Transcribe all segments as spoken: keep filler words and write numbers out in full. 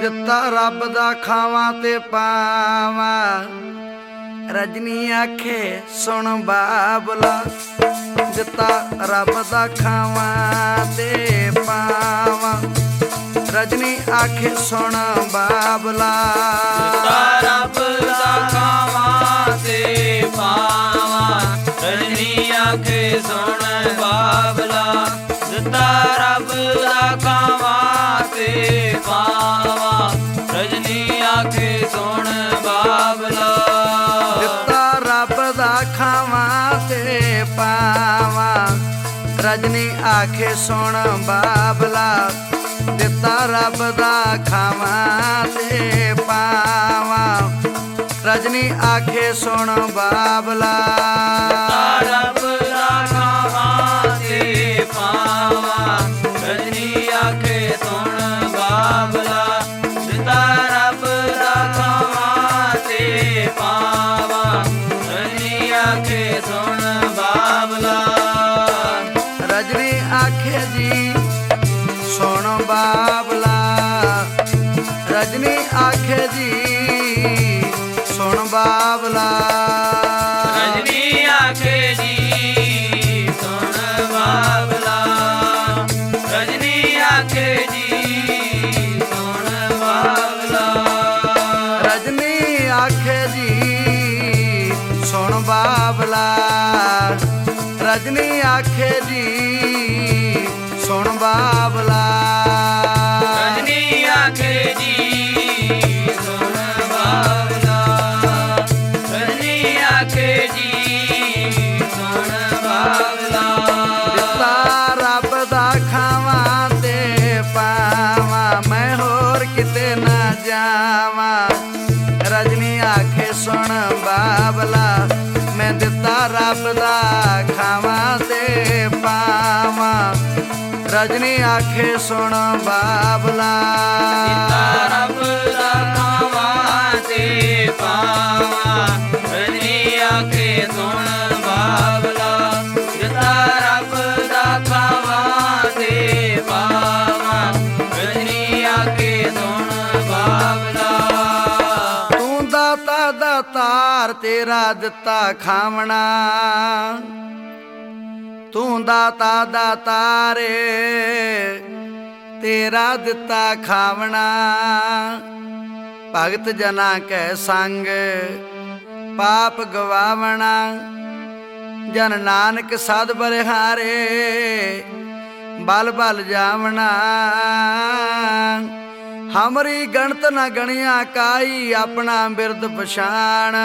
ਦਿੱਤਾ ਰੱਬ ਦਾ ਖਾਵਾਂ ਤੇ ਪਾਵਾਂ। ਰਜਨੀ ਆਖੇ ਸੁਣ ਬਾਬਲਾ, ਦਿੱਤਾ ਰੱਬ ਦਾ ਖਾਵਾਂ ਤੇ ਪਾਵਾਂ। ਰਜਨੀ ਆਖੇ ਸੁਣ ਬਾਬਲਾ, ਦਿੱਤਾ ਰੱਬ ਦਾ ਖਾਵਾਂ ਤੇ ਪਾਵਾਂ। ਰਜਨੀ ਆਖੇ ਸੁਣ ਬਾਬਲਾ, ਦਿੱਤਾ ਰੱਬ ਦਾ ਖਾਵਾਂ ਤੇ ਪਾਵਾਂ। ਰਜਨੀ ਆਖੇ ਸੁਣ ਬਾਬਲਾ, ਦਿੱਤਾ ਰੱਬ ਦਾ ਖਾਵਾਂ ਤੇ ਪਾਵਾਂ। ਰਜਨੀ ਆਖੇ ਸੁਣ ਬਾਬਲਾ, ਦਿੱਤਾ ਰੱਬ ਦਾ ਖਾਵਾਂ ਤੇ ਪਾਵਾਂ। ਰਜਨੀ ਆਖੇ ਸੁਣ ਬਾਬਲਾ, ਰੱਬ ਦਾ ਖਾਵਾਂ ਤੇ ਪਾਵਾਂ। ਰਜਨੀ ਆਖੇ ਸੁਣ ਬਾਬਲਾ, ਦਿੱਤਾ ਰੱਬ ਦਾ ਖਾਵਾਂ ਤੇ ਪਾਵਾਂ। ਰਜਨੀ ਆਖੇ ਸੁਣ ਬਾਬਲਾ, ਰਜਨੀ ਆਖੇ ਜੀ ਸੁਣ ਬਾਬਲਾ। ਰਜਨੀ ਆਖੇ ਜੀ ਸੁਣ ਬਾਬਲਾ। ਰਜਨੀ ਆਖੇ ਜੀ ਸੁਣ ਬਾਬਲਾ। ਰਜਨੀ ਆਖੇ ਜੀ ਸੁਣ ਬਾਬਲਾ। ਰਜਨੀ ਆਖੇ ਜੀ ਸੁਣ ਬਾਬਲਾ। ਰਜਨੀ ਆਖੇ ਜੀ ਸੁਣ ਬਾਬਲਾ। ਰਜਨੀ ਆਖੇ ਜੀ ਸੁਣ ਬਾਬਲਾ। ਰਜਨੀ ਆਖੇ ਜੀ ਸੁਣ ਬਾਬਲਾ। ਦਿੱਤਾ ਰੱਬ ਦਾ ਖਾਵਾਂ ਤੇ ਪਾਵਾਂ, ਮੈਂ ਹੋਰ ਕਿਤੇ ਨਾ ਜਾਵਾਂ। ਰਜਨੀ ਆਖੇ ਸੁਣ ਬਾਬਲਾ, ਮੈਂ ਦਿੱਤਾ ਰੱਬ ਦਾ ਖਾਵਾਂ ਤੇ ਪਾਵਾਂ। ਰਜਨੀ ਆਖੇ ਸੁਣ ਬਾਬਲਾ, ਦਿੱਤਾ ਰੱਬ ਦਾ ਖਾਵਾਂ ਤੇ ਪਾਵਾਂ। ਰਜਨੀ ਆਖੇ ਸੁਣ ਬਾਬਲਾ, ਦਿੱਤਾ ਰੱਬ ਦਾ ਖਾਵਾਂ ਤੇ ਪਾਵਾਂ। ਰਜਨੀ ਆਖੇ ਸੁਣ ਬਾਬਲਾ, ਤੂੰ ਦਾਤਾ ਦਾਤਾਰ ਤੇਰਾ ਦਿੱਤਾ ਖਾਵਣਾ। ਤੂੰ ਦਾਤਾ ਦਾਤਾਰੇ ਤੇਰਾ ਦਿੱਤਾ ਖਾਵਣਾ। ਭਗਤ ਜਨਾ ਕੈ ਸੰਗ ਪਾਪ ਗਵਾਵਣਾ। ਜਨ ਨਾਨਕ ਸਦ ਬਲਿਹਾਰੇ ਬਲ ਬਲ ਜਾਵਣਾ। ਹਮਰੀ ਗਣਤ ਨ ਗਣਿਆ ਕਾਈ, ਆਪਣਾ ਬਿਰਦ ਪਛਾਣ।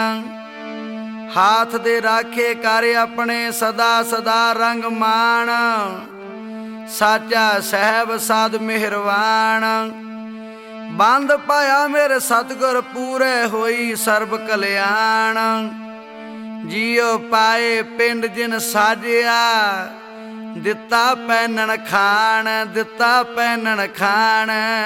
ਹਾਥ ਦੇ ਰਾਖੇ ਕਰ ਆਪਣੇ ਸਦਾ ਸਦਾ ਰੰਗ ਮਾਣ। ਸਾਚਾ ਸਹਿਬ ਸਾਧ ਮਿਹਰਵਾਨ, ਬੰਦ ਪਾਇਆ ਮੇਰੇ ਸਤਿਗੁਰ ਪੂਰੇ ਹੋਈ ਸਰਬ ਕਲਿਆਣ। ਜੀਉ ਪਾਏ ਪਿੰਡ ਜਿਨ ਸਾਜਿਆ, ਦਿੱਤਾ ਪੈਨਣ ਖਾਣ। ਦਿੱਤਾ ਪੈਨਣ ਖਾਣ,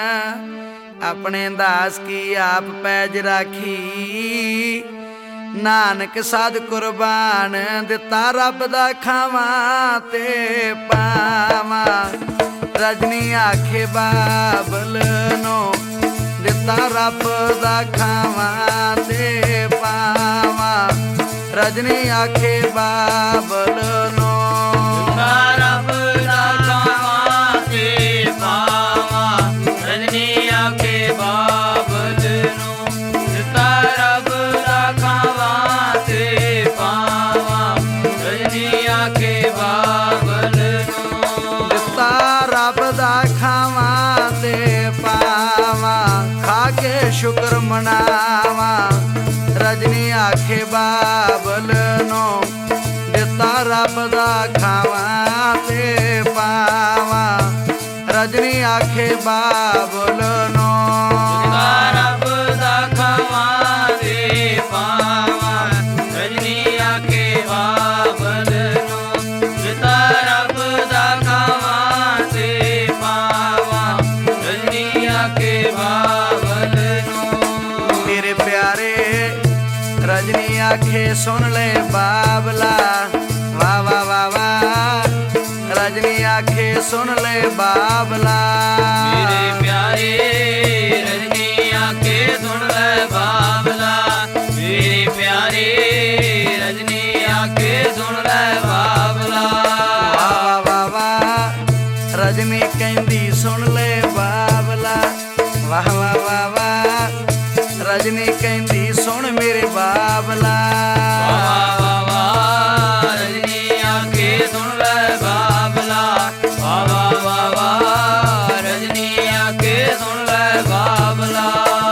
ਆਪਣੇ ਦਾਸ ਕੀ ਆਪ ਪੈਜ ਰਾਖੀ। ਨਾਨਕ ਸਾਧ ਕੁਰਬਾਨ, ਦਿੱਤਾ ਰੱਬ ਦਾ ਖਾਵਾਂ ਤੇ ਪਾਵਾਂ। ਰਜਨੀ ਆਖੇ ਬਾਬਲ ਨੂੰ, ਦਿੱਤਾ ਰੱਬ ਦਾ ਖਾਵਾਂ ਤੇ ਪਾਵਾਂ। ਰਜਨੀ ਆਖੇ ਬਾਬਲ ਨੂੰ, ਦਿੱਤਾ ਰੱਬ ਦਾ ਖਾਵਾਂ ਤੇ ਪਾਵਾਂ। ਰਜਨੀ ਆਖੇ ਬਾਬਲ ਨੂੰ, ਦਿੱਤਾ ਰੱਬ ਦਾ ਖਾਵਾਂ ਤੇ ਪਾਵਾਂ। ਰਜਨੀ ਆਖੇ ਬਾਬਲ ਨੂੰ, ਦਿੱਤਾ ਰੱਬ ਦਾ ਖਾਵਾਂ ਤੇ ਪਾਵਾਂ। ਖਾ ਕੇ ਸ਼ੁਕਰ ਮਨਾਵਾਂ। ਰਜਨੀ ਆਖੇ ਬਾਬਲ ਨੂੰ, ਦਿੱਤਾ ਰੱਬ ਦਾ ਖਾਵਾਂ ਤੇ ਪਾਵਾਂ। ਰਜਨੀ ਆਖੇ ਬਾਬਲ ਨੂੰ, ਦਿੱਤਾ ਰੱਬ ਦਾ ਖਾਵਾਂ ਤੇ ਪਾਵਾਂ। ਰਜਨੀ ਆਖੇ ਬਾਬਲ ਨੂੰ, ਦਿੱਤਾ ਰੱਬ ਦਾ ਖਾਵਾਂ ਤੇ ਪਾਵਾਂ। ਰਜਨੀ ਆਖੇ ਬਾਬਲ ਨੂੰ, ਮੇਰੇ ਪਿਆਰੇ ਰਜਨੀ ਆਖੇ ਸੁਣ ਲੈ ਬਾਬਲਾ। ਵਾ ਵਾ ਵਾ ਵਾ ਰਜਨੀ ਆਖੇ ਸੁਣ ਲੈ ਬਾਬਲਾ। ਮੇਰੇ ਪਿਆਰੇ ਰਜਨੀ सुन ले बाबला। वाह वाह वाह वाह रजनी कहती सुन मेरे बाबला। वाह वाह वाह रजनी आखे सुन ले बाबला। वाह वाह वाह वाह रजनी आखे सुन ले बाबला।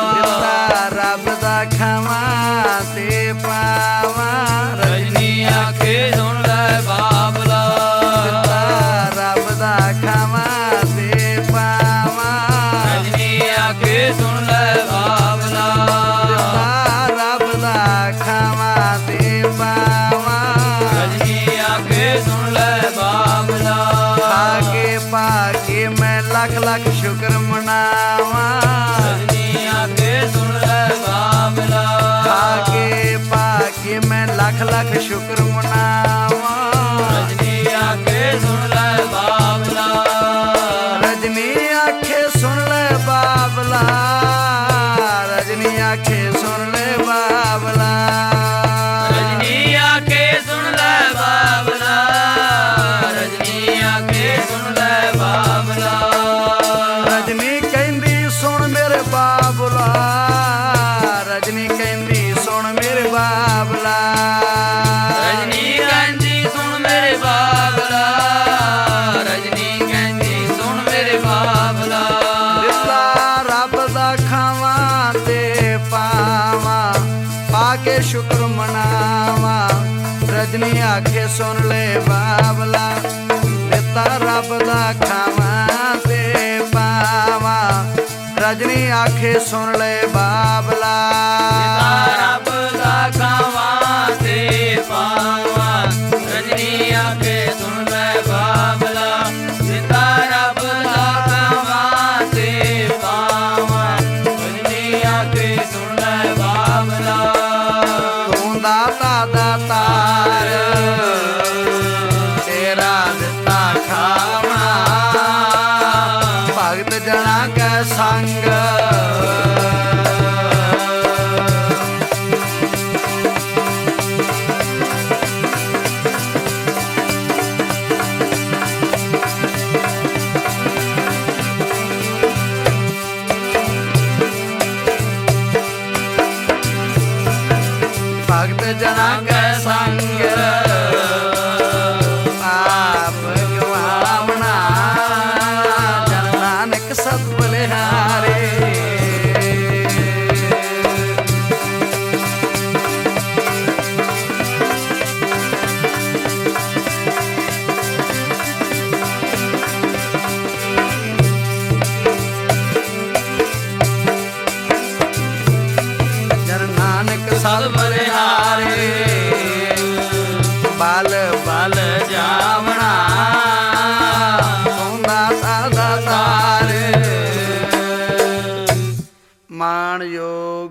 रब दा खावा ते पावा रजनी आखे सुन ले बाबला। रब दा खावा ते पावा रजनी आखे सुन ले बाबला। रब दा खावा ते पावा रजनी आखे सुन ले बाबला। पाके पाके मैं लख लख शुक्र मनावा। रजनी आखे सुन ले बाबला। पाके पाके मैं लख लख शुक्र मनावा। रजनी आखे सुन ले बाबला। रजनी आखे सुन ले बाबला। रजनी आखे सुन ले बाबला। रजनी आखे सुन ले बाबला। रजनी आखे सुन ले बाबला। रजनी कहंदी सुन मेरे बाबला। रजनी कहंदी सुन मेरे बाबला। रजनी कहंदी सुन मेरे बाबला। रजनी कहंदी सुन मेरे बाबला। दिता रब दा खावा ते पावा पाके शुक्र मनावा। रजनी आखे सुन ले बाबला। दिता रब दा खावा ते पावा रजनी आखे सुन ले बाबला। रब दा खावा ते पावा रजनी आखे सुन ले बाबला। सीता रब दा खावा ते पावा रजनी आखे सुन ले बाबला। तू दाता दातार तेरा दिता खावा भगत जना के संग। भगत जना के संग पाप गवावना जन नानक सत बलिहारे। जन नानक सत बलिहारे बल बल जावना सौंदा सादा तार। माण योग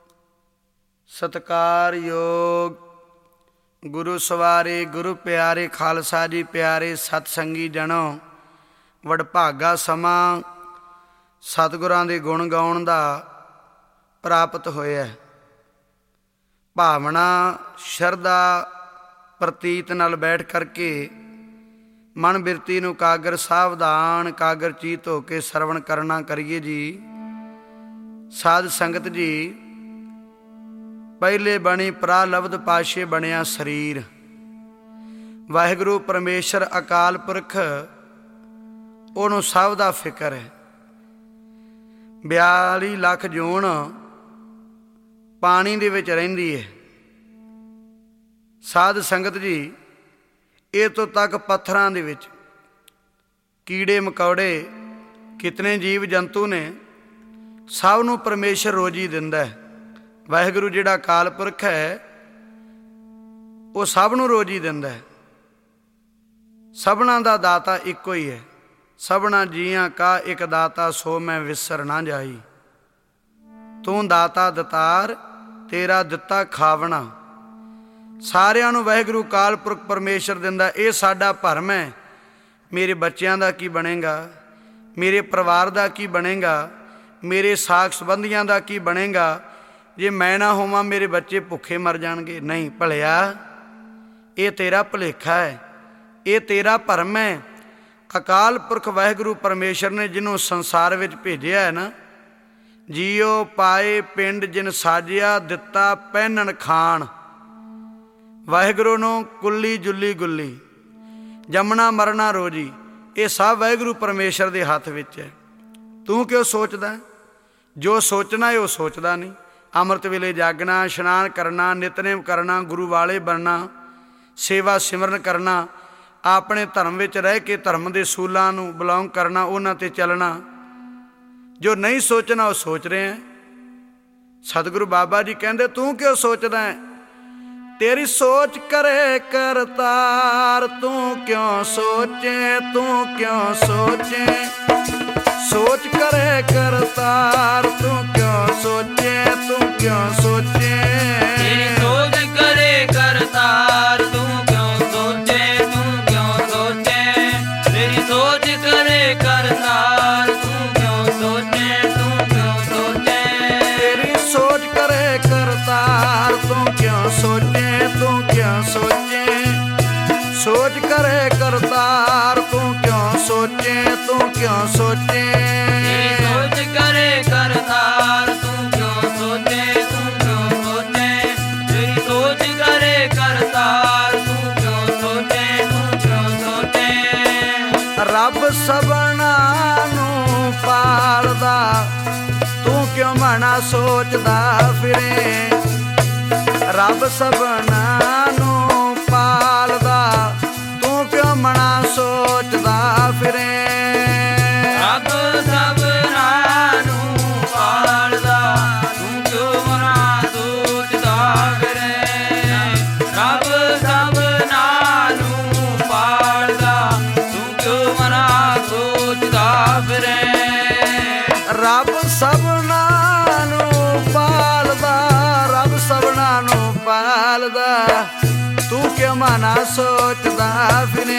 सत्कार योग गुरु सवारे गुरु प्यारे खालसा जी प्यारे सतसंगी जनो वडभागा समा सतगुਰਾਂ ਦੇ ਗੁਣ ਗਾਉਣ ਦਾ ਪ੍ਰਾਪਤ ਹੋਇਆ। ਭਾਵਨਾ ਸ਼ਰਧਾ ਪ੍ਰਤੀਤ ਨਾਲ ਬੈਠ ਕਰਕੇ ਮਨ ਬਿਰਤੀ ਨੂੰ ਕਾਗਰ ਸਾਵਧਾਨ ਕਾਗਰ ਚੀਤ ਹੋ ਕੇ ਸਰਵਣ ਕਰਨਾ ਕਰੀਏ ਜੀ। ਸਾਧ ਸੰਗਤ ਜੀ ਪਹਿਲੇ ਬਣੀ ਪ੍ਰਾਲਬਧ ਪਾਸ਼ੇ ਬਣਿਆ ਸਰੀਰ। ਵਾਹਿਗੁਰੂ ਪਰਮੇਸ਼ਰ ਅਕਾਲ ਪੁਰਖ ਉਹਨੂੰ ਸਭ ਦਾ ਫਿਕਰ ਹੈ। ਬਿਆਲੀ ਲੱਖ ਜੂਨ ਪਾਣੀ ਦੇ ਵਿੱਚ ਰਹਿੰਦੀ ਹੈ। ਸਾਧ ਸੰਗਤ ਜੀ ਇਹ ਤੋਂ ਤੱਕ ਪੱਥਰਾਂ ਦੇ ਵਿੱਚ ਕੀੜੇ ਮਕੌੜੇ ਕਿਤਨੇ ਜੀਵ ਜੰਤੂ ਨੇ ਸਭ ਨੂੰ ਪਰਮੇਸ਼ਰ ਰੋਜੀ ਦਿੰਦਾ ਹੈ। ਵਾਹਿਗੁਰੂ ਜਿਹੜਾ ਅਕਾਲ ਪੁਰਖ ਹੈ ਉਹ ਸਭ ਨੂੰ ਰੋਜੀ ਦਿੰਦਾ ਹੈ। ਸਭਨਾਂ ਦਾ ਦਾਤਾ ਇੱਕੋ ਹੀ ਹੈ। ਸਭਨਾ ਜੀਆਂ ਕਾ ਇੱਕ ਦਾਤਾ ਸੋ ਮੈਂ ਵਿਸਰ ਨਾ ਜਾਈ। ਤੂੰ ਦਾਤਾ ਦਤਾਰ ਤੇਰਾ ਦਿੱਤਾ ਖਾਵਣਾ। ਸਾਰਿਆਂ ਨੂੰ ਵਾਹਿਗੁਰੂ ਅਕਾਲ ਪੁਰਖ ਪਰਮੇਸ਼ਰ ਦਿੰਦਾ। ਇਹ ਸਾਡਾ ਭਰਮ ਹੈ। ਮੇਰੇ ਬੱਚਿਆਂ ਦਾ ਕੀ ਬਣੇਗਾ, ਮੇਰੇ ਪਰਿਵਾਰ ਦਾ ਕੀ ਬਣੇਗਾ, ਮੇਰੇ ਸਾਕ ਸੰਬੰਧੀਆਂ ਦਾ ਕੀ ਬਣੇਗਾ ਜੇ ਮੈਂ ਨਾ ਹੋਵਾਂ, ਮੇਰੇ ਬੱਚੇ ਭੁੱਖੇ ਮਰ ਜਾਣਗੇ। ਨਹੀਂ ਭਲਿਆ, ਇਹ ਤੇਰਾ ਭੁਲੇਖਾ ਹੈ, ਇਹ ਤੇਰਾ ਭਰਮ ਹੈ। ਅਕਾਲ ਪੁਰਖ ਵਾਹਿਗੁਰੂ ਪਰਮੇਸ਼ਰ ਨੇ ਜਿਹਨੂੰ ਸੰਸਾਰ ਵਿੱਚ ਭੇਜਿਆ ਹੈ ਨਾ, ਜੀਓ ਪਾਏ ਪਿੰਡ ਜਿਨ ਸਾਜਿਆ ਦਿੱਤਾ ਪਹਿਨਣ ਖਾਣ। ਵਾਹਿਗੁਰੂ ਨੂੰ ਕੁੱਲੀ ਜੁੱਲੀ ਗੁੱਲੀ, ਜੰਮਣਾ ਮਰਨਾ ਰੋਜੀ, ਇਹ ਸਭ ਵਾਹਿਗੁਰੂ ਪਰਮੇਸ਼ਰ ਦੇ ਹੱਥ ਵਿੱਚ ਹੈ। ਤੂੰ ਕਿਉਂ ਸੋਚਦਾ? ਜੋ ਸੋਚਣਾ ਹੈ ਉਹ ਸੋਚਦਾ ਨਹੀਂ। ਅੰਮ੍ਰਿਤ ਵੇਲੇ ਜਾਗਣਾ, ਇਸ਼ਨਾਨ ਕਰਨਾ, ਨਿਤਨੇਮ ਕਰਨਾ, ਗੁਰੂ ਵਾਲੇ ਬਣਨਾ, ਸੇਵਾ ਸਿਮਰਨ ਕਰਨਾ, ਆਪਣੇ ਧਰਮ ਵਿੱਚ ਰਹਿ ਕੇ ਧਰਮ ਦੇ ਅਸੂਲਾਂ ਨੂੰ ਬਿਲੋਂਗ ਕਰਨਾ, ਉਹਨਾਂ 'ਤੇ ਚੱਲਣਾ। ਜੋ ਨਹੀਂ ਸੋਚਣਾ ਉਹ ਸੋਚ ਰਹੇ ਹੈ। ਸਤਿਗੁਰੂ ਬਾਬਾ ਜੀ ਕਹਿੰਦੇ ਤੂੰ ਕਿਉਂ ਸੋਚਦਾ ਹੈ? ਤੇਰੀ ਸੋਚ ਕਰੇ ਕਰਤਾਰ, ਤੂੰ ਕਿਉਂ ਸੋਚੇ, ਤੂੰ ਕਿਉਂ ਸੋਚੇ। ਸੋਚ ਕਰੇ ਕਰਤਾਰ, ਤੂੰ ਕਿਉਂ ਸੋਚੇ, ਤੂੰ ਕਿਉਂ ਸੋਚੇ। ਤੇਰੀ ਸੋਚ ਕਰੇ ਕਰਤਾਰ, ਤੂੰ ਕਿਉਂ ਸੋਚੇ, ਤੂੰ ਕਿਉਂ ਸੋਚੇ। ਤੇਰੀ ਸੋਚ ਕਰੇ ਕਰਤਾਰ, ਤੂੰ ਕਿਉਂ ਸੋਚੇ, ਤੂੰ ਕਿਉਂ ਸੋਚੇ। ਤੇਰੀ ਸੋਚ ਕਰੇ ਕਰਤਾਰ, ਤੂੰ ਕਿਉਂ ਸੋਚੇ, ਤੂੰ ਕਿਉਂ ਸੋਚੇ। ਸੋਚ ਕਰੇ ਕਰਤਾਰ, ਤੂੰ ਕਿਉਂ ਸੋਚੇ, ਤੂੰ ਕਿਉਂ ਸੋਚੇ। ਤੇਰੀ ਸੋਚ ਕਰੇ ਕਰਤਾਰ, ਤੂੰ ਕਿਉਂ ਸੋਚੇ, ਤੂੰ ਕਿਉਂ ਸੋਚੇ। ਤੇਰੀ ਸੋਚ ਕਰੇ ਕਰਤਾਰ, ਤੂੰ ਕਿਉਂ ਸੋਚੇ, ਤੂੰ ਕਿਉਂ ਸੋਚੇ। ਰੱਬ ਸਭਨਾਂ ਨੂੰ ਪਾਲਦਾ, ਤੂੰ ਕਿਉਂ ਮਨਾ ਸੋਚਦਾ ਫਿਰੇ। ਰੱਬ ਸਭਨਾਂ ਨੂੰ ਪਾਲਦਾ, ਤੂੰ ਕਿਉਂ ਮਨਾ ਸੋਚਦਾ ਫਿਰੇ। ਰੱਬ ਸਭਨਾਂ ਨੂੰ ਪਾਲਦਾ, ਤੂੰ ਕਿਉਂ ਮਨਾ ਸੋਚਦਾ ਫਿਰੇ। ਰੱਬ ਸਭਨਾਂ ਨੂੰ ਪਾਲਦਾ, ਤੂੰ ਕਿਉਂ ਮਨਾ ਸੋਚਦਾ ਫਿਰੇ। ਰੱਬ ਸਭਨਾਂ ਨੂੰ ਪਾਲਦਾ, ਰੱਬ ਸਭਨਾਂ ਨੂੰ ਪਾਲਦਾ, ਤੂੰ ਕਿਉਂ ਮਨਾ ਸੋਚਦਾ ਫਿਰੇ।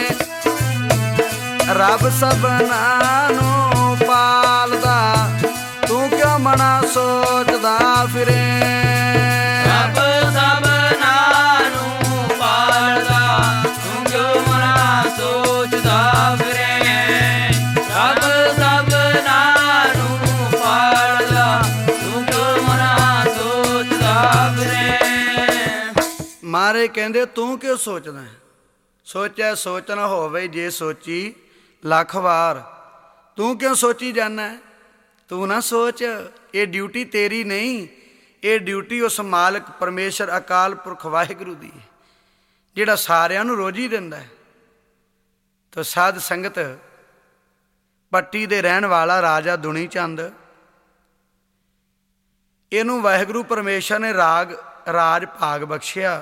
ਰੱਬ ਸਭਨਾਂ ਨੂੰ ਪਾਲਦਾ, ਤੂੰ ਕਿਉਂ ਮਨਾ ਸੋਚਦਾ ਫਿਰੇ। ਰੱਬ ਸਭਨਾਂ ਨੂੰ ਪਾਲਦਾ, ਤੂੰ ਕਿਉਂ ਮਨਾ ਸੋਚਦਾ ਫਿਰੇ। ਰੱਬ ਸਭਨਾਂ ਨੂੰ ਪਾਲਦਾ, ਤੂੰ ਕਿਉਂ ਮਨਾ ਸੋਚਦਾ ਫਿਰੇ। ਮਾਰੇ ਕਹਿੰਦੇ ਤੂੰ ਕਿਉਂ ਸੋਚਦਾ? ਸੋਚਿਆ ਸੋਚਣਾ ਹੋਵੇ ਜੇ ਸੋਚੀ ਲੱਖ ਵਾਰ, ਤੂੰ ਕਿਉਂ ਸੋਚੀ ਜਾਂਦਾ? ਤੂੰ ਨਾ ਸੋਚ, ਇਹ ਡਿਊਟੀ ਤੇਰੀ ਨਹੀਂ, ਇਹ ਡਿਊਟੀ ਉਸ ਮਾਲਕ ਪਰਮੇਸ਼ਰ ਅਕਾਲ ਪੁਰਖ ਵਾਹਿਗੁਰੂ ਦੀ, ਜਿਹੜਾ ਸਾਰਿਆਂ ਨੂੰ ਰੋਜ਼ੀ ਦਿੰਦਾ ਹੈ। ਤੋ ਸਾਧ ਸੰਗਤ, ਪੱਟੀ ਦੇ ਰਹਿਣ ਵਾਲਾ ਰਾਜਾ ਦੁਨੀ ਚੰਦ, ਇਹਨੂੰ ਵਾਹਿਗੁਰੂ ਪਰਮੇਸ਼ਰ ਨੇ ਰਾਗ ਰਾਜ ਭਾਗ ਬਖਸ਼ਿਆ,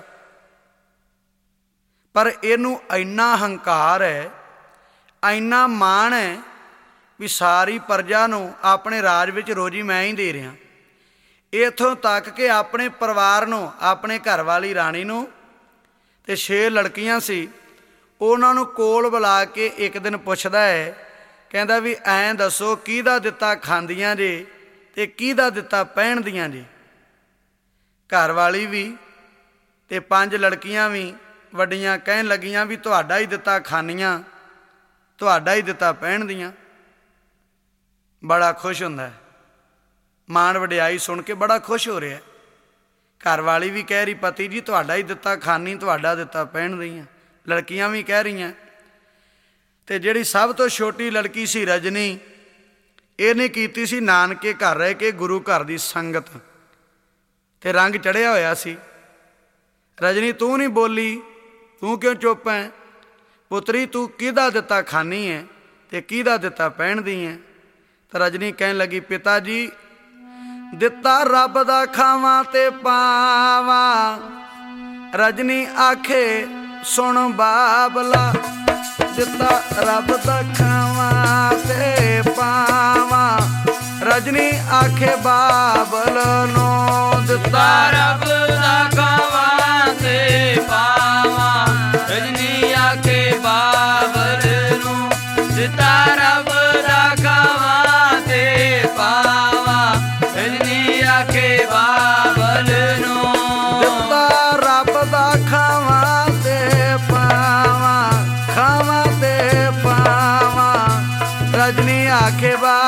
ਪਰ ਇਹਨੂੰ ਇੰਨਾ ਹੰਕਾਰ ਹੈ, ਇੰਨਾ ਮਾਣ ਹੈ ਵੀ ਸਾਰੀ ਪ੍ਰਜਾ ਨੂੰ ਆਪਣੇ ਰਾਜ ਵਿੱਚ ਰੋਜ਼ੀ ਮੈਂ ਹੀ ਦੇ ਰਿਹਾ। ਇੱਥੋਂ ਤੱਕ ਕਿ ਆਪਣੇ ਪਰਿਵਾਰ ਨੂੰ, ਆਪਣੇ ਘਰ ਵਾਲੀ ਰਾਣੀ ਨੂੰ ਤੇ ਛੇ ਲੜਕੀਆਂ ਸੀ, ਉਹਨਾਂ ਨੂੰ ਕੋਲ ਬੁਲਾ ਕੇ ਇੱਕ ਦਿਨ ਪੁੱਛਦਾ ਹੈ, ਕਹਿੰਦਾ ਵੀ ਐਂ ਦੱਸੋ ਕਿਹਦਾ ਦਿੱਤਾ ਖਾਂਦੀਆਂ ਜੇ ਤੇ ਕਿਹਦਾ ਦਿੱਤਾ ਪਹਿਨਦੀਆਂ ਜੇ। ਘਰ ਵਾਲੀ ਵੀ ਤੇ ਪੰਜ ਲੜਕੀਆਂ ਵੀ ਵੱਡੀਆਂ ਕਹਿਣ ਲੱਗੀਆਂ ਵੀ ਤੁਹਾਡਾ ਹੀ ਦਿੱਤਾ ਖਾਨੀਆਂ, ਤੁਹਾਡਾ ਹੀ ਦਿੱਤਾ ਪਹਿਨਦੀਆਂ। ਬੜਾ ਖੁਸ਼ ਹੁੰਦਾ, ਮਾਣ ਵਡਿਆਈ ਸੁਣ ਕੇ ਬੜਾ ਖੁਸ਼ ਹੋ ਰਿਹਾ। ਘਰ ਵਾਲੀ ਵੀ ਕਹਿ ਰਹੀ ਪਤੀ ਜੀ ਤੁਹਾਡਾ ਹੀ ਦਿੱਤਾ ਖਾਨੀ, ਤੁਹਾਡਾ ਦਿੱਤਾ ਪਹਿਨਦੀਆਂ। ਲੜਕੀਆਂ ਵੀ ਕਹਿ ਰਹੀਆਂ। ਤੇ ਜਿਹੜੀ ਸਭ ਤੋਂ ਛੋਟੀ ਲੜਕੀ ਸੀ ਰਜਨੀ, ਇਹਨੇ ਕੀਤੀ ਸੀ ਨਾਨਕੇ ਘਰ ਰਹਿ ਕੇ ਗੁਰੂ ਘਰ ਦੀ ਸੰਗਤ, ਤੇ ਰੰਗ ਚੜ੍ਹਿਆ ਹੋਇਆ ਸੀ। ਰਜਨੀ ਤੂੰ ਨਹੀਂ ਬੋਲੀ, ਤੂੰ ਕਿਉਂ ਚੁੱਪ ਹੈ? ਪੁੱਤਰੀ ਤੂੰ ਕਿਹਦਾ ਦਿੱਤਾ ਖਾਨੀ ਹੈ ਤੇ ਕਿਹਦਾ ਦਿੱਤਾ ਪਹਿਨਦੀ ਹੈ? ਤਾਂ ਰਜਨੀ ਕਹਿਣ ਲੱਗੀ ਪਿਤਾ ਜੀ ਦਿੱਤਾ ਰੱਬ ਦਾ ਖਾਵਾਂ ਤੇ ਪਾਵਾਂ। ਰਜਨੀ ਆਖੇ ਸੁਣ ਬਾਬਲਾ, ਦਿੱਤਾ ਰੱਬ ਦਾ ਖਾਵਾਂ ਤੇ ਪਾਵਾਂ। ਰਜਨੀ ਆਖੇ ਬਾਬਲ ਨੂੰ, ਦਿੱਤਾ ਰੱਬ ਦਾ ਖਾਵਾਂ ਤੇ ਪਾਵਾਂ। ਰਜਨੀ ਆਖੇ ਬਾਬਲ ਨੂੰ, ਦਿੱਤਾ ਰੱਬ ਦਾ ਖਾਵਾਂ ਤੇ ਪਾਵਾਂ। ਰਜਨੀ ਆਖੇ ਬਾਬਲ ਨੂੰ, ਦਿੱਤਾ ਰੱਬ ਦਾ ਖਾਵਾਂ ਤੇ ਪਾਵਾਂ, ਖਾਵਾਂ ਤੇ ਪਾਵਾਂ।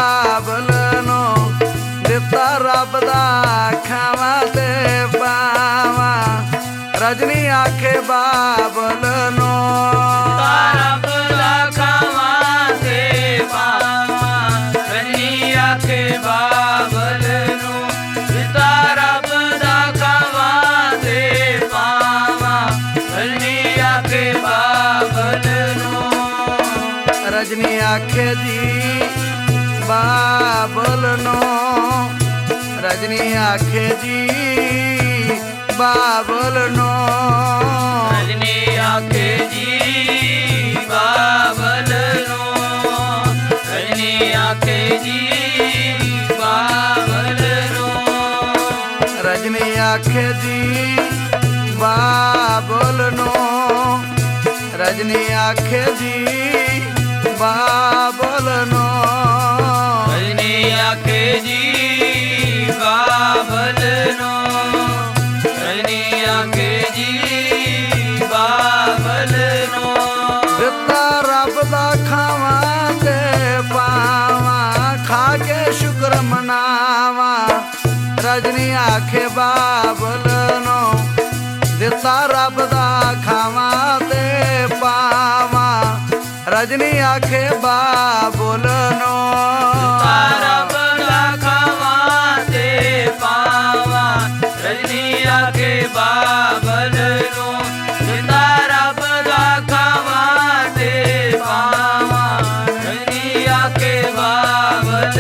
ਬਾਬਲ ਨੂੰ ਦਿੱਤਾ ਰੱਬ ਦਾ ਖਾਵਾਂ ਤੇ ਪਾਵਾਂ। ਰਜਨੀ ਆਖੇ ਬਾਬਲ ਨੂੰ ਰੱਬ ਦਾ ਖਾਵਾਂ ਤੇ ਪਾਵਾਂ। ਰਜਨੀ ਆਖੇ ਬਾਬਲ ਨੂੰ ਦਿੱਤਾ ਰੱਬ ਦਾ ਖਾਵਾਂ ਤੇ ਪਾਵਾਂ। ਰਜਨੀ ਆਖੇ ਬਾਬਲ ਨੂੰ ਰਜਨੀ ਆਖੇ ਜੀ ਬਾਬਲ ਨੂੰ ਰਜਨੀ ਆਖੇ ਜੀ ਬਾਬਲ ਨੂੰ ਰਜਨੀ ਆਖੇ ਜੀ ਬਾਬਲ ਨੂੰ ਰਜਨੀ ਆਖੇ ਜੀ ਬਾਬਲ ਨੂੰ ਰਜਨੀ ਆਖੇ ਜੀ ਬਾਬਲ ਨੂੰ ਰਜਨੀ ਆਖੇ ਜੀ ਬਾਬਲ ਨੂੰ ਰਜਨੀ ਆਖੇ ਜੀ ਬਾਬਲ ਨੂੰ ਰਜਨੀ ਆਖੇ ਜੀ ਬਾਬਲ ਨੂੰ ਦਿੱਤਾ ਰੱਬ ਦਾ ਖਾਵਾਂ ਤੇ ਪਾਵਾਂ। ਖਾ ਕੇ ਸ਼ੁਕਰ ਮਨਾਵਾਂ। ਰਜਨੀ ਆਖੇ ਬਾਬਲ ਨੂੰ ਦਿੱਤਾ ਰੱਬ ਦਾ ਖਾਵਾਂ ਤੇ ਪਾਵਾਂ। ਰਜਨੀ ਆਖੇ ਬਾਬਲ ਨੂੰ ਰੱਬ ਦਾ ਖਾਵਾਂ ਤੇ ਪਾਵਾਂ। ਰਜਨੀ ਆਖੇ ਬਾਬਲ ਨੂੰ ਦਿੱਤਾ ਰੱਬ ਦਾ ਖਾਵਾਂ ਤੇ ਪਾਵਾਂ। ਰਜਨੀ ਆਖੇ ਬਾਬਲ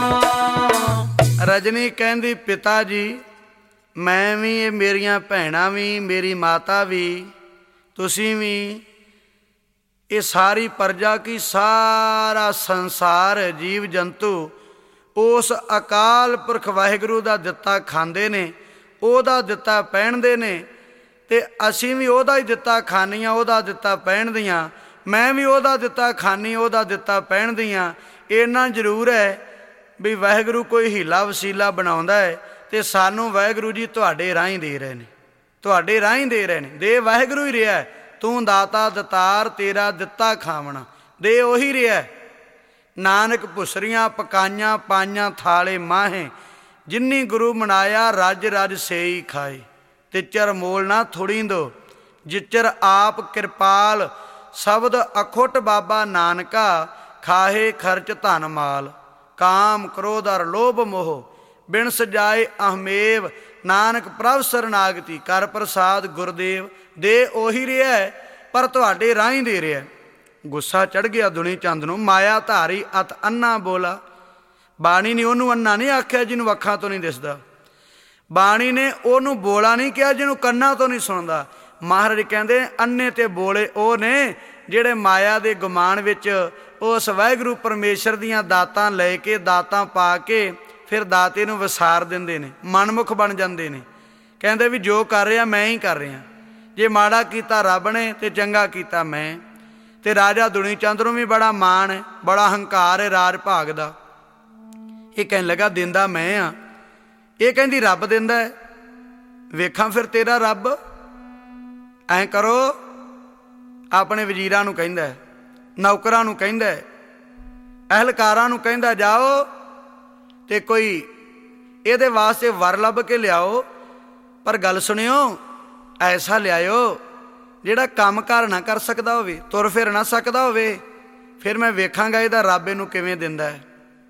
ਨੂੰ ਰਜਨੀ ਕਹਿੰਦੀ ਪਿਤਾ ਜੀ ਮੈਂ ਵੀ ਇਹ ਮੇਰੀਆਂ ਭੈਣਾਂ ਵੀ ਮੇਰੀ ਮਾਤਾ ਵੀ ਤੁਸੀਂ ਵੀ ਇਹ ਸਾਰੀ ਪ੍ਰਜਾ ਕੀ ਸਾਰਾ ਸੰਸਾਰ ਜੀਵ ਜੰਤੂ ਉਸ ਅਕਾਲ ਪੁਰਖ ਵਾਹਿਗੁਰੂ ਦਾ ਦਿੱਤਾ ਖਾਂਦੇ ਨੇ, ਉਹਦਾ ਦਿੱਤਾ ਪਹਿਨਦੇ ਨੇ ਤੇ ਅਸੀਂ ਵੀ ਉਹਦਾ ਹੀ ਦਿੱਤਾ ਖਾਂਦੀਆਂ ਉਹਦਾ ਦਿੱਤਾ ਪਹਿਨਦੀਆਂ। ਮੈਂ ਵੀ ਉਹਦਾ ਦਿੱਤਾ ਖਾਂਦੀ ਉਹਦਾ ਦਿੱਤਾ ਪਹਿਨਦੀਆਂ। ਇੰਨਾ ਜ਼ਰੂਰ ਹੈ ਵੀ ਵਾਹਿਗੁਰੂ ਕੋਈ ਹੀਲਾ ਵਸੀਲਾ ਬਣਾਉਂਦਾ ਹੈ ਤੇ ਸਾਨੂੰ ਵਾਹਿਗੁਰੂ ਜੀ ਤੁਹਾਡੇ ਰਾਹੀਂ ਦੇ ਰਹੇ ਨੇ, ਤੁਹਾਡੇ ਰਾਹੀਂ ਦੇ ਰਹੇ ਨੇ। ਦੇ ਵਾਹਿਗੁਰੂ ਹੀ ਰਿਹਾ, ਤੂੰ ਦਾਤਾ ਦਤਾਰ ਤੇਰਾ ਦਿੱਤਾ ਖਾਵਣਾ। ਦੇ ਉਹੀ ਰਿਹਾ। ਨਾਨਕ ਭੁਸਰੀਆਂ ਪਕਾਈਆਂ ਪਾਈਆਂ ਥਾਲੇ ਮਾਹੇ ਜਿਨੀ ਗੁਰੂ ਮਨਾਇਆ ਰਜ ਰਜ ਸੇਈ ਖਾਏ। ਤਿਚਰ ਮੋਲ ਨਾ ਥੋੜੀ ਦੋ ਜਿਚਰ ਆਪ ਕਿਰਪਾਲ ਸ਼ਬਦ ਅਖੁੱਟ ਬਾਬਾ ਨਾਨਕਾ ਖਾਹੇ ਖਰਚ ਧਨ ਮਾਲ। ਕਾਮ ਕ੍ਰੋਧ ਅਰ ਲੋਭ ਮੋਹ ਬਿਨ ਸਜਾਏ ਅਹਮੇਵ ਨਾਨਕ ਪ੍ਰਭ ਸਰਨਾਗਤੀ ਕਰ ਪ੍ਰਸਾਦ ਗੁਰਦੇਵ। ਦੇ ਉਹੀ ਰਿਹਾ ਪਰ ਤੁਹਾਡੇ ਰਾਹੀਂ ਦੇ ਰਿਹਾ। ਗੁੱਸਾ ਚੜ ਗਿਆ ਦੁਨੀ ਚੰਦ ਨੂੰ। ਮਾਇਆ ਧਾਰੀ ਅਤ ਅੰਨਾ ਬੋਲਾ। ਬਾਣੀ ਨੇ ਉਹਨੂੰ ਅੰਨਾ ਨਹੀਂ ਆਖਿਆ ਜਿਹਨੂੰ ਅੱਖਾਂ ਤੋਂ ਨਹੀਂ ਦਿਸਦਾ। ਬਾਣੀ ਨੇ ਉਹਨੂੰ ਬੋਲਾ ਨਹੀਂ ਕਿਹਾ ਜਿਹਨੂੰ ਕੰਨਾਂ ਤੋਂ ਨਹੀਂ ਸੁਣਦਾ। ਮਹਾਰਾਜ ਕਹਿੰਦੇ ਅੰਨੇ ਤੇ ਬੋਲੇ ਉਹ ਨੇ ਜਿਹੜੇ ਮਾਇਆ ਦੇ ਗੁਮਾਨ ਵਿੱਚ ਉਸ ਵਾਹਿਗੁਰੂ ਪਰਮੇਸ਼ਰ ਦੀਆਂ ਦਾਤਾਂ ਲੈ ਕੇ ਦਾਤਾਂ ਪਾ ਕੇ ਫਿਰ ਦਾਤੇ ਨੂੰ ਵਿਸਾਰ ਦਿੰਦੇ ਨੇ, ਮਨਮੁਖ ਬਣ ਜਾਂਦੇ ਨੇ। ਕਹਿੰਦੇ ਵੀ ਜੋ ਕਰ ਰਿਹਾ ਮੈਂ ਹੀ ਕਰ ਰਿਹਾ। ਜੇ ਮਾੜਾ ਕੀਤਾ ਰੱਬ ਨੇ ਤੇ ਚੰਗਾ ਕੀਤਾ ਮੈਂ। ਤੇ ਰਾਜਾ ਦੁਨੀ ਚੰਦ ਨੂੰ ਵੀ ਬੜਾ ਮਾਣ ਹੈ, ਬੜਾ ਹੰਕਾਰ ਹੈ ਰਾਜ ਭਾਗ ਦਾ। ਇਹ ਕਹਿਣ ਲੱਗਾ ਦਿੰਦਾ ਮੈਂ ਆ, ਇਹ ਕਹਿੰਦੀ ਰੱਬ ਦਿੰਦਾ ਹੈ। ਵੇਖਾਂ ਫਿਰ ਤੇਰਾ ਰੱਬ। ਐਂ ਕਰੋ, ਆਪਣੇ ਵਜ਼ੀਰਾਂ ਨੂੰ ਕਹਿੰਦਾ, ਨੌਕਰਾਂ ਨੂੰ ਕਹਿੰਦਾ, ਅਹਿਲਕਾਰਾਂ ਨੂੰ ਕਹਿੰਦਾ ਜਾਓ ਤੇ ਕੋਈ ਇਹਦੇ ਵਾਸਤੇ ਵਰ ਲੱਭ ਕੇ ਲਿਆਓ। ਪਰ ਗੱਲ ਸੁਣਿਓ, ਐਸਾ ਲਿਆਇਓ ਜਿਹੜਾ ਕੰਮ ਕਾਰ ਨਾ ਕਰ ਸਕਦਾ ਹੋਵੇ, ਤੁਰ ਫਿਰ ਨਾ ਸਕਦਾ ਹੋਵੇ। ਫਿਰ ਮੈਂ ਵੇਖਾਂਗਾ ਇਹਦਾ ਰੱਬ ਇਹਨੂੰ ਕਿਵੇਂ ਦਿੰਦਾ ਹੈ।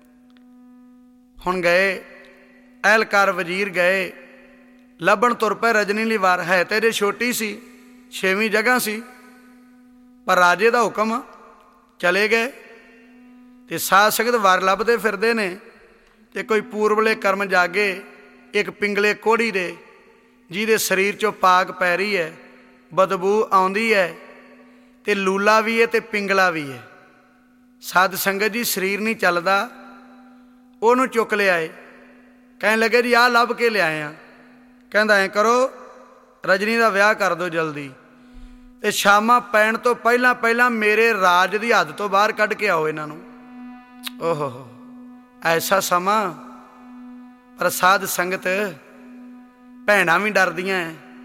ਹੁਣ ਗਏ ਅਹਿਲਕਾਰ ਵਜ਼ੀਰ ਗਏ ਲੱਭਣ ਤੁਰ ਪਏ ਰਜਨੀ ਲਈ ਵਾਰ। ਹੈ ਤੇ ਜੇ ਛੋਟੀ ਸੀ, ਛੇਵੀਂ ਜਗ੍ਹਾ ਸੀ, ਪਰ ਰਾਜੇ ਦਾ ਹੁਕਮ। ਚਲੇ ਗਏ ਤੇ ਸਾਧ ਸੰਗਤ ਵਾਰ ਲੱਭਦੇ ਫਿਰਦੇ ਨੇ ਤੇ ਕੋਈ ਪੂਰਬਲੇ ਕਰਮ ਜਾਗੇ ਇੱਕ ਪਿੰਗਲੇ ਕੋੜੀ ਦੇ ਜਿਹਦੇ ਸਰੀਰ 'ਚੋਂ ਪਾਕ ਪੈ ਰਹੀ ਹੈ, ਬਦਬੂ ਆਉਂਦੀ ਹੈ ਤੇ ਲੂਲਾ ਵੀ ਹੈ ਤੇ ਪਿੰਗਲਾ ਵੀ ਹੈ। ਸਾਧ ਸੰਗਤ ਜੀ ਸਰੀਰ ਨਹੀਂ ਚੱਲਦਾ, ਉਹਨੂੰ ਚੁੱਕ ਲਿਆਏ। ਕਹਿਣ ਲੱਗੇ ਜੀ ਆਹ ਲੱਭ ਕੇ ਲਿਆਏ ਆ। ਕਹਿੰਦਾ ਐਂ ਕਰੋ ਰਜਨੀ ਦਾ ਵਿਆਹ ਕਰ ਦਿਓ ਜਲਦੀ ਤੇ ਸ਼ਾਮਾਂ ਪੈਣ ਤੋਂ ਪਹਿਲਾਂ ਪਹਿਲਾਂ ਮੇਰੇ ਰਾਜ ਦੀ ਹੱਦ ਤੋਂ ਬਾਹਰ ਕੱਢ ਕੇ ਆਓ ਇਹਨਾਂ ਨੂੰ। ਓਹੋ ਹੋ ਐਸਾ ਸਮਾਂ। ਪਰ ਸਾਧ ਸੰਗਤ ਭੈਣਾਂ ਵੀ ਡਰਦੀਆਂ,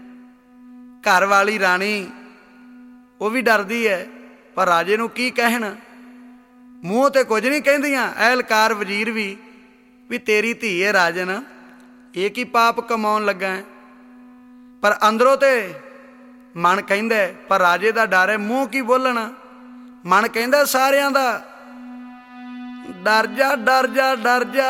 ਘਰ ਵਾਲੀ ਰਾਣੀ ਉਹ ਵੀ ਡਰਦੀ ਹੈ। ਪਰ ਰਾਜੇ ਨੂੰ ਕੀ ਕਹਿਣ? ਮੂੰਹ ਤੇ ਕੁਝ ਨਹੀਂ ਕਹਿੰਦੀਆਂ। ਅਹਿਲਕਾਰ ਵਜ਼ੀਰ ਵੀ ਵੀ ਤੇਰੀ ਧੀ ਹੈ ਰਾਜਨ, ਇਹ ਕੀ ਪਾਪ ਕਮਾਉਣ ਲੱਗਾ ਹੈ। ਪਰ ਅੰਦਰੋਂ ਤੇ ਮਨ ਕਹਿੰਦਾ, ਪਰ ਰਾਜੇ ਦਾ ਡਰ ਹੈ, ਮੂੰਹ ਕੀ ਬੋਲਣਾ। ਮਨ ਕਹਿੰਦਾ ਸਾਰਿਆਂ ਦਾ, ਡਰ ਜਾ ਡਰ ਜਾ ਡਰ ਜਾ,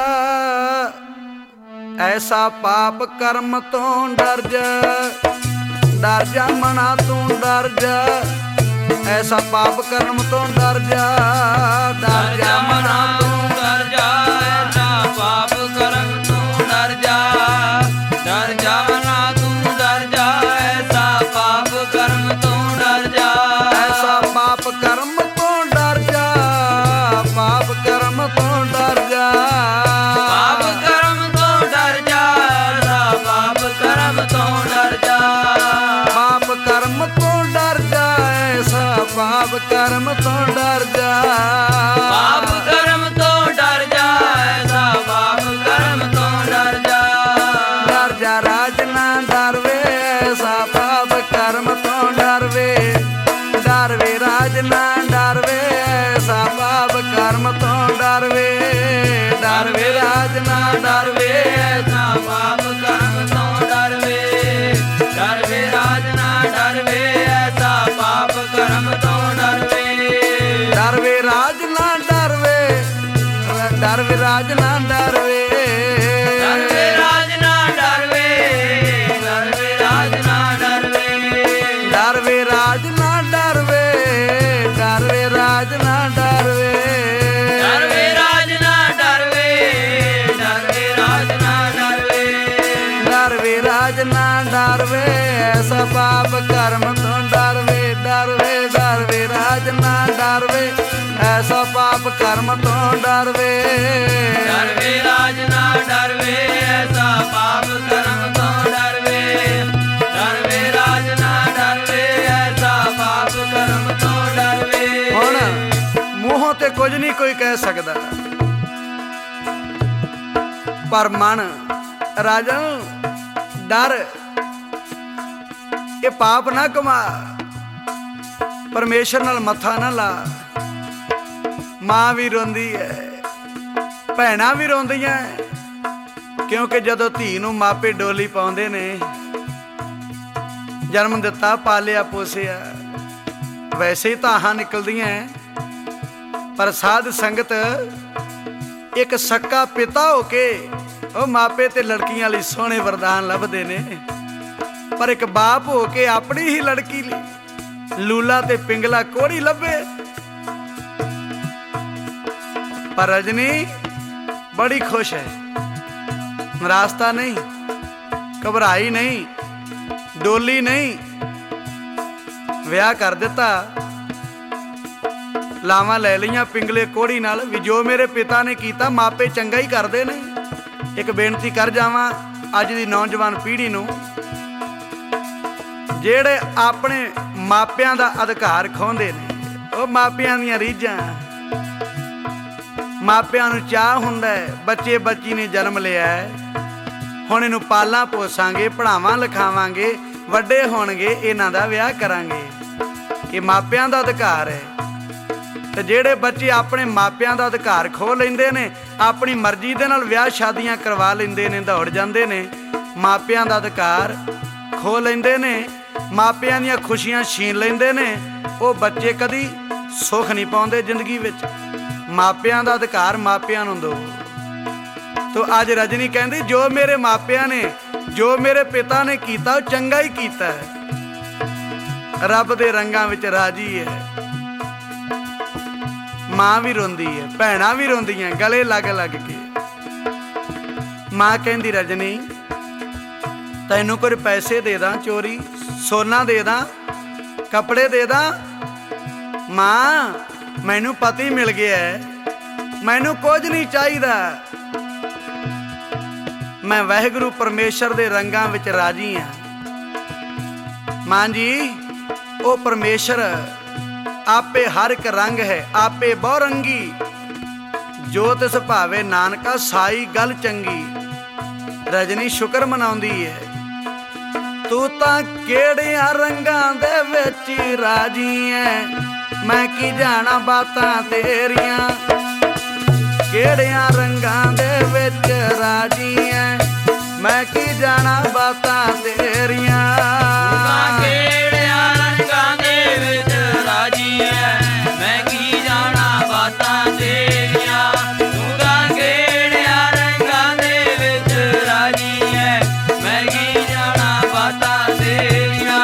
ਐਸਾ ਪਾਪ ਕਰਮ ਤੋਂ ਡਰ ਜਾ। ਡਰ ਜਾ ਮਨਾ ਤੂੰ ਡਰ ਜਾ, ਐਸਾ ਪਾਪ ਕਰਮ ਤੋਂ ਡਰ ਜਾ। ਡਰ ਜਾ ਮਨਾ ਤੂੰ ਡਰ ਜਾ, ਐਸਾ ਪਾਪ ਕਰਮ ਤੋਂ ਡਰ ਜਾ। ਡਰ ਜਾ ਮਨਾ ਤੂੰ ਡਰ ਜਾ, ਐਸਾ ਪਾਪ ਕਰਮ ਤੋਂ ਡਰ ਜਾ। ਐਸਾ ਪਾਪ ਕਰਮ ਤੋਂ ਡਰ ਜਾ, ਪਾਪ ਕਰਮ ਤੋਂ ਡਰ ਜਾ। ਪਾਪ ਕਰਮ ਤੋਂ ਡਰ ਜਾ, ਐਸਾ ਪਾਪ ਕਰਮ ਤੋਂ ਡਰ ਜਾ। ਪਾਪ ਕਰਮ ਤੋਂ ਡਰ ਜਾ, ਐਸਾ ਪਾਪ ਕਰਮ ਤੋਂ ਡਰ ਜਾ। ਪਾਪ ਕਰਮ ਤੋਂ ਡਰ ਜਾ, ਐਸਾ ਪਾਪ ਕਰਮ ਤੋਂ ਡਰ ਜਾ। ਡਰ ਜਾ ਰਾਜਨਾ ਡਰ ਵੇ, ਐਸਾ ਪਾਪ ਕਰਮ ਤੋਂ ਡਰ ਵੇ। ਡਰ ਵੇ ਰਾਜਨਾ ਡਰ ਵੇ, ਐਸਾ ਪਾਪ ਕਰਮ ਤੋਂ ਡਰ ਵੇ। ਡਰ ਵੇ ਰਾਜਨਾ ਡਰ ਵੇ, ਐਸਾ ਪਾਪ ਕਰਮ ਤੋਂ ਡਰ ਵੇ। ਡਰ ਵੇ ਰਾਜਨਾ ਡਰ ਵੇ, ਐਸਾ ਪਾਪ ਕਰਮ ਤੋਂ ਡਰ ਵੇ। ਡਰ ਵੇ ਰਾਜਨਾ ਡਰ ਵੇ, ਡਰ ਵੇ ਰਾਜਨਾ ਡਰ ਵੇ। ਡਰ ਵੇ ਰਾਜਨਾ ਡਰ ਵੇ, ਡਰ ਵੇ ਰਾਜਨਾ ਡਰ ਵੇ। ਡਰ ਵੇ ਰਾਜਨਾ ਡਰ ਵੇ, ਡਰ ਵੇ ਰਾਜਨਾ ਡਰ ਵੇ। ਡਰ ਵੇ ਰਾਜਨਾ ਡਰ ਵੇ, ਡਰ ਵੇ ਰਾਜਨਾ ਡਰ ਵੇ। ਡਰ ਵੇ ਰਾਜਨਾ ਡਰ ਵੇ, ਐਸਾ ਪਾਪ ਕਰਮ ਤੋਂ ਡਰ ਵੇ। ਡਰ ਵੇ ਡਰ ਵੇ ਰਾਜਨਾ ਡਰ ਵੇ, ਐਸਾ ਪਾਪ ਕਰਮ ਤੋਂ ਡਰ ਵੇ। ਡਰ ਵੇ ਰਾਜਨਾ ਡਰ ਵੇ, ਐਸਾ ਪਾਪ ਕਰਮ ਤੋਂ ਡਰ ਵੇ। ਡਰ ਵੇ ਰਾਜਨਾ ਡਰ ਵੇ, ਐਸਾ ਪਾਪ ਕਰਮ ਤੋਂ ਡਰ ਵੇ। ਹੁਣ ਮੂੰਹੋਂ ਤੇ ਕੁਝ ਨਹੀਂ ਕੋਈ ਕਹਿ ਸਕਦਾ, ਪਰ ਮਨ ਰਾਜਨ ਡਰ, ਇਹ ਪਾਪ ਨਾ ਕਮਾ, ਪਰਮੇਸ਼ਰ ਨਾਲ ਮੱਥਾ ਨਾ ਲਾ। ਮਾਂ ਵੀ ਰੋਂਦੀ ਹੈ, ਭੈਣਾਂ ਵੀ ਰੋਂਦੀਆਂ, ਕਿਉਂਕਿ ਜਦੋਂ ਧੀ ਨੂੰ ਮਾਪੇ ਡੋਲੀ ਪਾਉਂਦੇ ਨੇ, ਜਨਮ ਦਿੱਤਾ ਪਾਲਿਆ ਪੋਸਿਆ, ਵੈਸੇ ਹੀ ਤਾਹਾਂ ਨਿਕਲਦੀਆਂ, ਪਰ ਸਾਧ ਸੰਗਤ ਇੱਕ ਸੱਕਾ ਪਿਤਾ ਹੋ ਕੇ ਉਹ ਮਾਪੇ ਤੇ ਲੜਕੀਆਂ ਲਈ ਸੋਹਣੇ ਵਰਦਾਨ ਲੱਭਦੇ ਨੇ, ਪਰ ਇੱਕ ਬਾਪ ਹੋ ਕੇ ਆਪਣੀ ਹੀ ਲੜਕੀ ਲਈ ਲੂਲਾ ਤੇ ਪਿੰਗਲਾ ਕੋੜੀ ਲੱਭੇ। ਪਰ ਰਜਨੀ ਬੜੀ ਖੁਸ਼ ਹੈ, ਨਾਰਾਜ਼ਤਾ ਨਹੀਂ, ਘਬਰਾਈ ਨਹੀਂ, ਡੋਲੀ ਨਹੀਂ। ਵਿਆਹ ਕਰ ਦਿੱਤਾ, ਲਾਵਾਂ ਲੈ ਲਈਆਂ ਪਿੰਗਲੇ ਕੋੜੀ ਨਾਲ ਵੀ ਜੋ ਮੇਰੇ ਪਿਤਾ ਨੇ ਕੀਤਾ ਮਾਪੇ ਚੰਗਾ ਹੀ ਕਰਦੇ ਨੇ। ਇੱਕ ਬੇਨਤੀ ਕਰ ਜਾਵਾਂ ਅੱਜ ਦੀ ਨੌਜਵਾਨ ਪੀੜ੍ਹੀ ਨੂੰ, ਜਿਹੜੇ ਆਪਣੇ ਮਾਪਿਆਂ ਦਾ ਅਧਿਕਾਰ ਖੋਹਦੇ ਨੇ, ਉਹ ਮਾਪਿਆਂ ਦੀਆਂ ਰੀਝਾਂ, ਮਾਪਿਆਂ ਨੂੰ ਚਾਹ ਹੁੰਦਾ ਬੱਚੇ ਬੱਚੀ ਨੇ ਜਨਮ ਲਿਆ, ਹੁਣ ਇਹਨੂੰ ਪਾਲਾਂ ਪੋਸਾਂਗੇ, ਪੜ੍ਹਾਵਾਂ ਲਿਖਾਵਾਂਗੇ, ਵੱਡੇ ਹੋਣਗੇ, ਇਹਨਾਂ ਦਾ ਵਿਆਹ ਕਰਾਂਗੇ। ਇਹ ਮਾਪਿਆਂ ਦਾ ਅਧਿਕਾਰ ਹੈ। ਤੇ ਜਿਹੜੇ ਬੱਚੇ ਆਪਣੇ ਮਾਪਿਆਂ ਦਾ ਅਧਿਕਾਰ ਖੋਹ ਲੈਂਦੇ ਨੇ, ਆਪਣੀ ਮਰਜ਼ੀ ਦੇ ਨਾਲ ਵਿਆਹ ਸ਼ਾਦੀਆਂ ਕਰਵਾ ਲੈਂਦੇ ਨੇ, ਦੌੜ ਜਾਂਦੇ ਨੇ, ਮਾਪਿਆਂ ਦਾ ਅਧਿਕਾਰ ਖੋਹ ਲੈਂਦੇ ਨੇ, ਮਾਪਿਆਂ ਦੀਆਂ ਖੁਸ਼ੀਆਂ ਛੀਨ ਲੈਂਦੇ ਨੇ, ਉਹ ਬੱਚੇ ਕਦੀ ਸੁੱਖ ਨਹੀਂ ਪਾਉਂਦੇ ਜ਼ਿੰਦਗੀ ਵਿੱਚ। ਮਾਪਿਆਂ ਦਾ ਅਧਿਕਾਰ ਮਾਪਿਆਂ ਨੂੰ ਦਿਓ। ਤੋ ਅੱਜ ਰਜਨੀ ਕਹਿੰਦੀ ਜੋ ਮੇਰੇ ਮਾਪਿਆਂ ਨੇ, ਜੋ ਮੇਰੇ ਪਿਤਾ ਨੇ ਕੀਤਾ, ਉਹ ਚੰਗਾ ਹੀ ਕੀਤਾ ਹੈ, ਰੱਬ ਦੇ ਰੰਗਾਂ ਵਿੱਚ ਰਾਜੀ ਹੈ। ਮਾਂ ਵੀ ਰੋਂਦੀ ਹੈ, ਭੈਣਾਂ ਵੀ ਰੋਂਦੀਆਂ, ਗਲੇ ਲੱਗ ਲੱਗ ਕੇ। ਮਾਂ ਕਹਿੰਦੀ ਰਜਨੀ ਤੈਨੂੰ ਕੋਈ ਪੈਸੇ ਦੇ ਦਾਂ, ਚੋਰੀ ਸੋਨਾ ਦੇ ਦਾਂ, ਕੱਪੜੇ ਦੇ ਦਾਂ। ਮਾਂ ਮੈਨੂੰ ਪਤੀ ਮਿਲ ਗਿਆ, ਮੈਨੂੰ ਕੁਝ ਨਹੀਂ ਚਾਹੀਦਾ, ਮੈਂ ਵਾਹਿਗੁਰੂ ਪਰਮੇਸ਼ਰ ਦੇ ਰੰਗਾਂ ਵਿੱਚ ਰਾਜੀ ਹਾਂ। ਮਾਂ ਜੀ ਉਹ ਪਰਮੇਸ਼ਰ ਆਪੇ ਹਰ ਇੱਕ ਰੰਗ ਹੈ, ਆਪੇ ਬਹੁਰੰਗੀ, ਜੋ ਤਿਸ ਭਾਵੇ ਨਾਨਕਾ ਸਾਈ ਗੱਲ ਚੰਗੀ। ਰਜਨੀ ਸ਼ੁਕਰ ਮਨਾਉਂਦੀ ਹੈ, ਤੂੰ ਤਾਂ ਕਿਹੜਿਆਂ ਰੰਗਾਂ ਦੇ ਵਿੱਚ ਰਾਜੀ ਐ, मैं की जाना बातां तेरियां किहड़ियां रंगां दे विच राजी है मैं की जाना बातां तेरियां किहड़ियां रंगां दे विच राजी है मैं की जाना बातां तेरियां तूं तां किहड़ियां रंगां दे विच राजी है मैं की जाना बातां तेरियां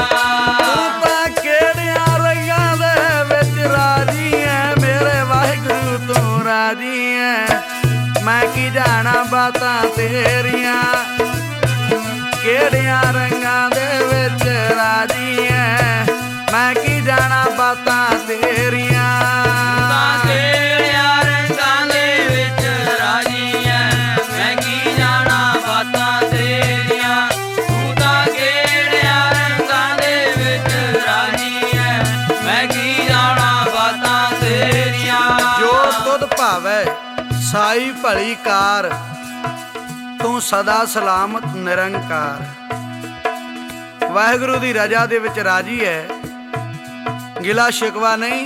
राजी है मैं की जाना बातां तेरियां किहड़ियां रंगां दे विच राजी है मैं की जाना बातां तेरियां किहड़ियां रंगां दे विच राजी है मैं की जाना बातां तेरियां तूं तां किहड़ियां रंगां दे विच राजी है मैं की जाना बातां तेरियां जो तुध भावै साई भली कार तू सदा सलामत निरंकार वाहिगुरु दी रजा दे विच राजी है गिला शिकवा नहीं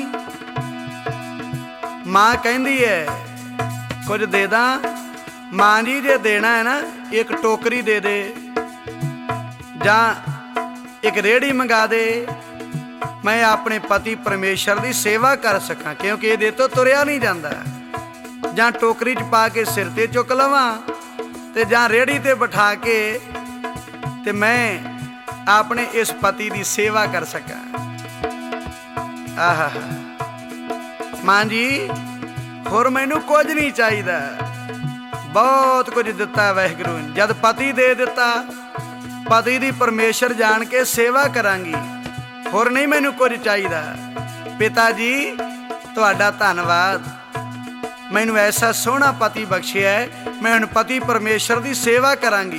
मां कहंदी है कुछ दे दा मां जी जे देना है ना एक टोकरी दे दे जां एक रेहड़ी मंगा दे मैं अपने पति परमेश्वर की सेवा कर सकां क्योंकि ये तो तुरिया नहीं जाता जां टोकरी च पा के सिर ते चुक लवां ते जां रेहड़ी ते बिठा के ते मैं अपने इस पति की सेवा कर सकां आहा मां जी होर मैनू कुछ नहीं चाहिए बहुत कुछ दिता वाहिगुरू ने जद पति दे दिता पति की परमेश्वर जान के सेवा करांगी होर नहीं मैनू कुछ चाहिए पिता जी तुहाडा धन्नवाद मैनू ऐसा सोहना पति बख्शिया है मैं हुण पति परमेश्वर की सेवा करांगी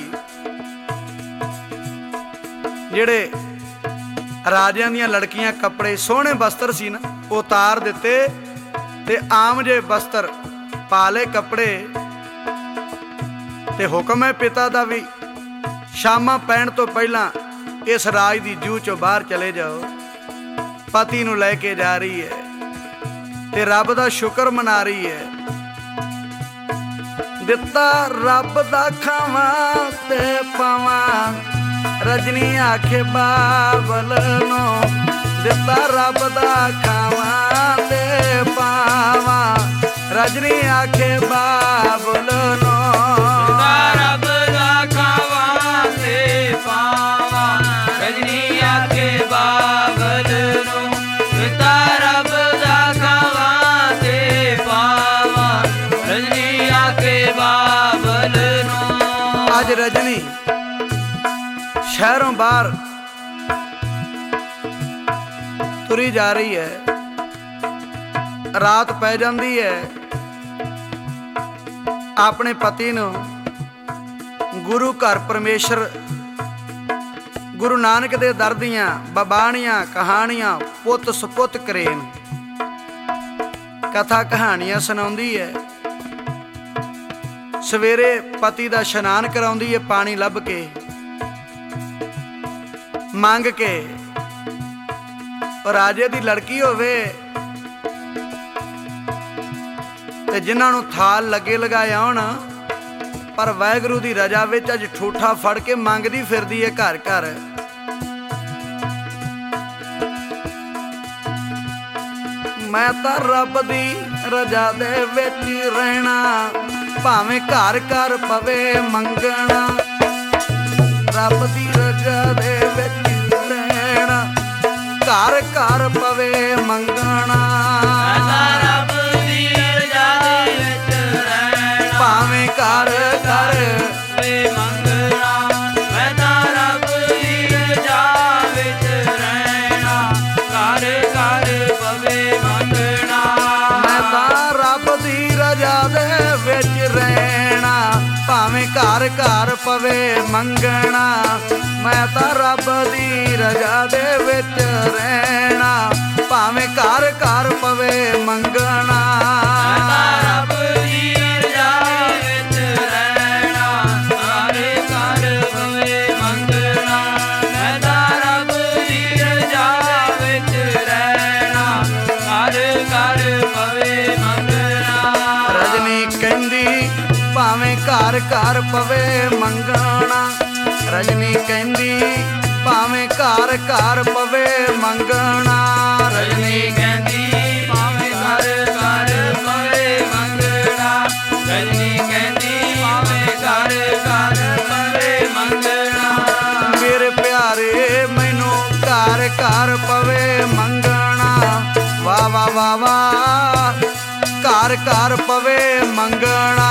जिहड़े राजियां दियां लड़कियां कपड़े सोहने वस्त्र सी ना उतार दिते ते आम जे वस्त्र पा ले कपड़े ते हुक्म है पिता दा भी शामां पैण तो पहलां इस राज दी जूह चों बाहर चले जाओ पति नूं लैके जा रही है ते रब दा शुक्र मना रही है दिता रब दा खावां ते पावां रजनी आखे बाबल नो दिता रब दा खावां ते पावां रजनी आखे बाबल नो रब दा खावां ते पावां रजनी आखे बाबल नो दिता रब दा खावां ते पावां रजनी आखे बाबल नो अज रजनी शहरों बाहर तुरी जा रही है रात पै जाती है अपने पति नूं गुरु घर परमेश्वर गुरु नानक दे दर दियां बबाणियां कहानियां पुत सपुत करेन कथा कहानियां सुनाउंदी है सवेरे पति दा इशनान कराउंदी है पानी लभ के मंग के और राजे दी लड़की होवे ते जिन्हां नूं थाल लगे लगाया होण पर वाहिगुरू दी रजा विच अज ठूठा फड़ के मंगदी फिरदी है घर घर मैं तां रब दी रजा दे विच रहना भावें घर घर पवे मंगना रब दी रजा दे विच रहना घर घर पवे मंगना रब दी रजा दे विच रहना भावें घर घर पवे मंगना मैं तां रब दी रजा विच रहना घर घर पवे मंगना मैं तां रब दी रजा दे विच रहना भावें घर घर पवे मंगना मैं तां रब दी रजा दे विच रहना भावें घर घर पवे मंगना मैं तां रब दी रजा विच रहना घर घर पवे मंगना मैं तां रब दी रजा विच रहना घर ਭਾਵੇਂ ਘਰ ਘਰ ਪਵੇ ਮੰਗਣਾ। ਰਜਨੀ ਕਹਿੰਦੀ ਭਾਵੇਂ ਘਰ ਘਰ ਪਵੇ ਮੰਗਣਾ। ਰਜਨੀ ਕਹਿੰਦੀ ਭਾਵੇਂ ਘਰ ਘਰ ਪਵੇ ਮੰਗਣਾ। ਰਜਨੀ ਕਹਿੰਦੀ ਭਾਵੇਂ ਘਰ ਘਰ ਪਵੇ ਮੰਗਣਾ। ਮੇਰੇ ਪਿਆਰੇ ਮੈਨੂੰ ਘਰ ਘਰ ਪਵੇ ਮੰਗਣਾ। ਵਾ ਵਾ ਵਾ ਵਾ ਘਰ ਘਰ ਪਵੇ ਮੰਗਣਾ।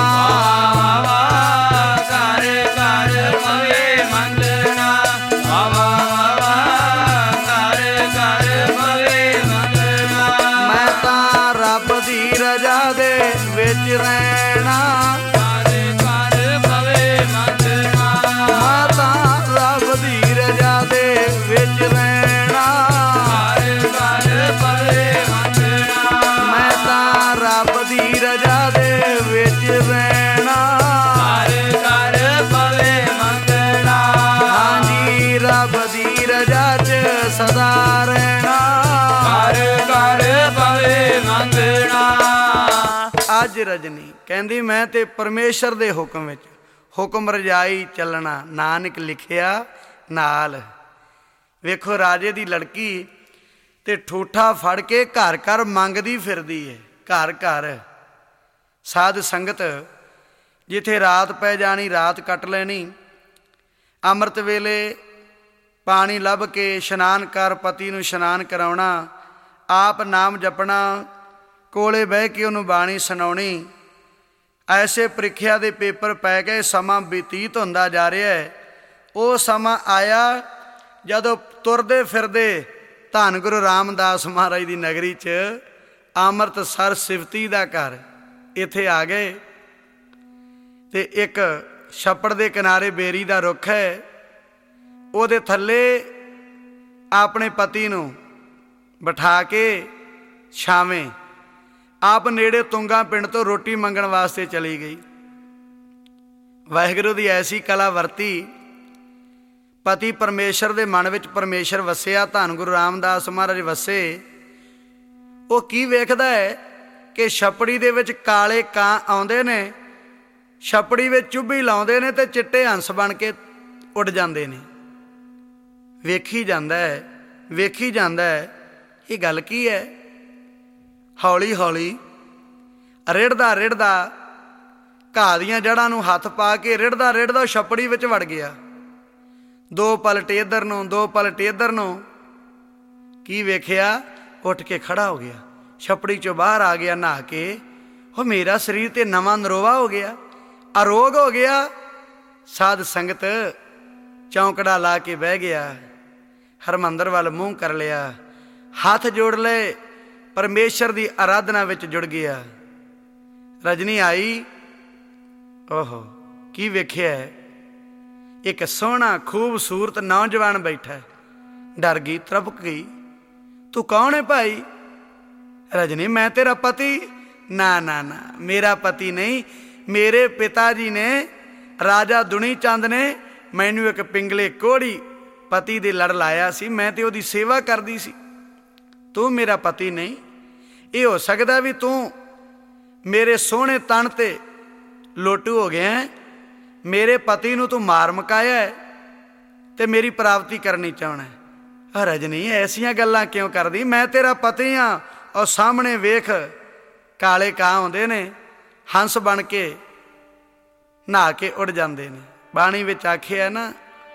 ਵਾ ਵਾ ਘਰ ਘਰ ਪਵੇ ਮੰਗਣਾ। ਵਾ ਵਾ ਵਾ ਘਰ ਘਰ ਪਵੇ ਮੰਗਣਾ। ਮੈਂ ਤਾਂ ਰੱਬ ਦੀ ਰਜ਼ਾ ਦੇ ਵਿੱਚ ਰਹਿਣਾ। ਘਰ ਘਰ ਪਵੇ ਮੰਗਣਾ। ਮੈਂ ਤਾਂ ਰੱਬ ਦੀ ਰਜ਼ਾ ਦੇ ਵਿੱਚ ਰਹਿਣਾ। ਘਰ ਘਰ ਪਵੇ ਮੰਗਣਾ। ਮੈਂ ਤਾਂ ਰੱਬ ਦੀ ਰਜ਼ਾ ਦੇ ਵਿੱਚ ਰਹਿਣਾ। ਘਰ ਘਰ ਪਵੇ ਮੰਗਣਾ। ਹਾਂਜੀ ਰੱਬ ਦੀ ਰਜ਼ਾ 'ਚ ਸਦਾ ਰਹਿਣਾ। ਘਰ ਘਰ ਪਵੇ ਮੰਗਣਾ। ਅੱਜ ਰਜਨੀ ਕਹਿੰਦੀ ਮੈਂ ਤੇ ਪਰਮੇਸ਼ਰ ਦੇ ਹੁਕਮ ਵਿੱਚ ਹੁਕਮ ਰਜਾਈ ਚੱਲਣਾ। ਨਾਨਕ ਲਿਖਿਆ ਨਾਲ। ਵੇਖੋ ਰਾਜੇ ਦੀ ਲੜਕੀ ਤੇ ਠੂਠਾ ਫੜ ਕੇ ਘਰ ਘਰ ਮੰਗਦੀ ਫਿਰਦੀ ਏ। ਘਰ ਘਰ ਸਾਧ ਸੰਗਤ ਜਿੱਥੇ ਰਾਤ ਪੈ ਜਾਣੀ ਰਾਤ ਕੱਟ ਲੈਣੀ। ਅੰਮ੍ਰਿਤ ਵੇਲੇ ਪਾਣੀ ਲੱਭ ਕੇ ਇਸ਼ਨਾਨ ਕਰ ਪਤੀ ਨੂੰ ਇਸ਼ਨਾਨ ਕਰਾਉਣਾ। ਆਪ ਨਾਮ ਜਪਣਾ। ਕੋਲੇ ਬਹਿ ਕੇ ਉਹਨੂੰ ਬਾਣੀ ਸੁਣਾਉਣੀ। ਐਸੇ ਪ੍ਰੀਖਿਆ ਦੇ ਪੇਪਰ ਪੈ ਗਏ। ਸਮਾਂ ਬਤੀਤ ਹੁੰਦਾ ਜਾ ਰਿਹਾ ਹੈ। ਉਹ ਸਮਾਂ ਆਇਆ ਜਦੋਂ ਤੁਰਦੇ ਫਿਰਦੇ ਧੰਨ ਗੁਰੂ ਰਾਮਦਾਸ ਮਹਾਰਾਜ ਦੀ ਨਗਰੀ 'ਚ ਅੰਮ੍ਰਿਤਸਰ ਸਿਫਤੀ ਦਾ ਘਰ ਇੱਥੇ ਆ ਗਏ। ਤੇ ਇੱਕ ਛੱਪੜ ਦੇ ਕਿਨਾਰੇ ਬੇਰੀ ਦਾ ਰੁੱਖ ਹੈ। ਉਹਦੇ ਥੱਲੇ ਆਪਣੇ ਪਤੀ ਨੂੰ ਬਿਠਾ ਕੇ ਛਾਵੇਂ ਆਪ ਨੇੜੇ ਤੁੰਗਾ ਪਿੰਡ ਤੋਂ ਰੋਟੀ ਮੰਗਣ ਵਾਸਤੇ ਚਲੀ ਗਈ। ਵਾਹਿਗੁਰੂ ਦੀ ਐਸੀ ਕਲਾ ਵਰਤੀ। ਪਤੀ ਪਰਮੇਸ਼ਰ ਦੇ ਮਨ ਵਿੱਚ ਪਰਮੇਸ਼ਰ ਵਸਿਆ। ਧੰਨ ਗੁਰੂ ਰਾਮਦਾਸ ਮਹਾਰਾਜ ਵਸੇ। ਉਹ ਕੀ ਵੇਖਦਾ ਹੈ ਕਿ ਛੱਪੜੀ ਦੇ ਵਿੱਚ ਕਾਲੇ ਕਾਂ ਆਉਂਦੇ ਨੇ। ਛੱਪੜੀ ਵਿੱਚ ਚੁੱਭੀ ਲਾਉਂਦੇ ਨੇ ਤੇ ਚਿੱਟੇ ਹੰਸ ਬਣ ਕੇ ਉੱਡ ਜਾਂਦੇ ਨੇ। ਵੇਖੀ ਜਾਂਦਾ ਹੈ ਵੇਖੀ ਜਾਂਦਾ ਹੈ ਇਹ ਗੱਲ ਕੀ ਹੈ। ਹੌਲੀ ਹੌਲੀ ਰਿੜਦਾ ਰਿੜਦਾ ਘਾਹ ਦੀਆਂ ਜੜ੍ਹਾਂ ਨੂੰ ਹੱਥ ਪਾ ਕੇ ਰਿੜਦਾ ਰਿੜਦਾ ਛੱਪੜੀ ਵਿੱਚ ਵੜ ਗਿਆ। ਦੋ ਪਲਟ ਇੱਧਰ ਨੂੰ ਦੋ ਪਲਟ ਇੱਧਰ ਨੂੰ। ਕੀ ਵੇਖਿਆ ਉੱਠ ਕੇ ਖੜਾ ਹੋ ਗਿਆ। ਛੱਪੜੀ ਚੋਂ ਬਾਹਰ ਆ ਗਿਆ ਨਹਾ ਕੇ। ਉਹ ਮੇਰਾ ਸਰੀਰ ਤੇ ਨਵਾਂ ਨਰੋਵਾ ਹੋ ਗਿਆ ਅਰੋਗ ਹੋ ਗਿਆ। ਸਾਧ ਸੰਗਤ ਚੌਂਕੜਾ ਲਾ ਕੇ ਬਹਿ ਗਿਆ। ਹਰਮੰਦਰ ਵੱਲ ਮੂੰਹ ਕਰ ਲਿਆ। ਹੱਥ ਜੋੜ ਲਏ। ਪਰਮੇਸ਼ਰ ਦੀ ਆਰਾਧਨਾ ਵਿੱਚ ਜੁੜ ਗਿਆ। ਰਜਨੀ ਆਈ। ਓਹੋ ਕੀ ਵੇਖਿਆ ਇੱਕ ਸੋਹਣਾ ਖੂਬਸੂਰਤ ਨੌਜਵਾਨ ਬੈਠਾ। ਡਰ ਗਈ ਤ੍ਰਪਕ ਗਈ। ਤੂੰ ਕੌਣ ਹੈ ਭਾਈ? ਰਜਨੀ ਮੈਂ ਤੇਰਾ ਪਤੀ। ਨਾ ਨਾ ਨਾ ਮੇਰਾ ਪਤੀ ਨਹੀਂ। ਮੇਰੇ ਪਿਤਾ ਜੀ ਨੇ ਰਾਜਾ ਦੁਨੀ ਚੰਦ ਨੇ ਮੈਨੂੰ ਇੱਕ ਪਿੰਗਲੇ ਕੋਹੜੀ ਪਤੀ ਦੇ ਲੜ ਲਾਇਆ ਸੀ। ਮੈਂ ਤੇ ਉਹਦੀ ਸੇਵਾ ਕਰਦੀ ਸੀ। ਤੂੰ ਮੇਰਾ ਪਤੀ ਨਹੀਂ। ਇਹ ਹੋ ਸਕਦਾ ਵੀ ਤੂੰ ਮੇਰੇ ਸੋਹਣੇ ਤਣ ਤੇ ਲੋਟੂ ਹੋ ਗਿਆ। ਮੇਰੇ ਪਤੀ ਨੂੰ ਤੂੰ ਮਾਰ ਮੁਕਾਇਆ ਤੇ ਮੇਰੀ ਪ੍ਰਾਪਤੀ ਕਰਨੀ ਚਾਹੁੰਦਾ। ਰਜਨੀ ਐਸੀਆਂ ਗੱਲਾਂ ਕਿਉਂ ਕਰਦੀ? ਮੈਂ ਤੇਰਾ ਪਤੀ ਹਾਂ। ਔਰ ਸਾਹਮਣੇ ਵੇਖ ਕਾਲੇ ਕਾਂ ਆਉਂਦੇ ਨੇ ਹੰਸ ਬਣ ਕੇ ਨਹਾ ਕੇ ਉੱਡ ਜਾਂਦੇ ਨੇ। ਬਾਣੀ ਵਿੱਚ ਆਖਿਆ ਨਾ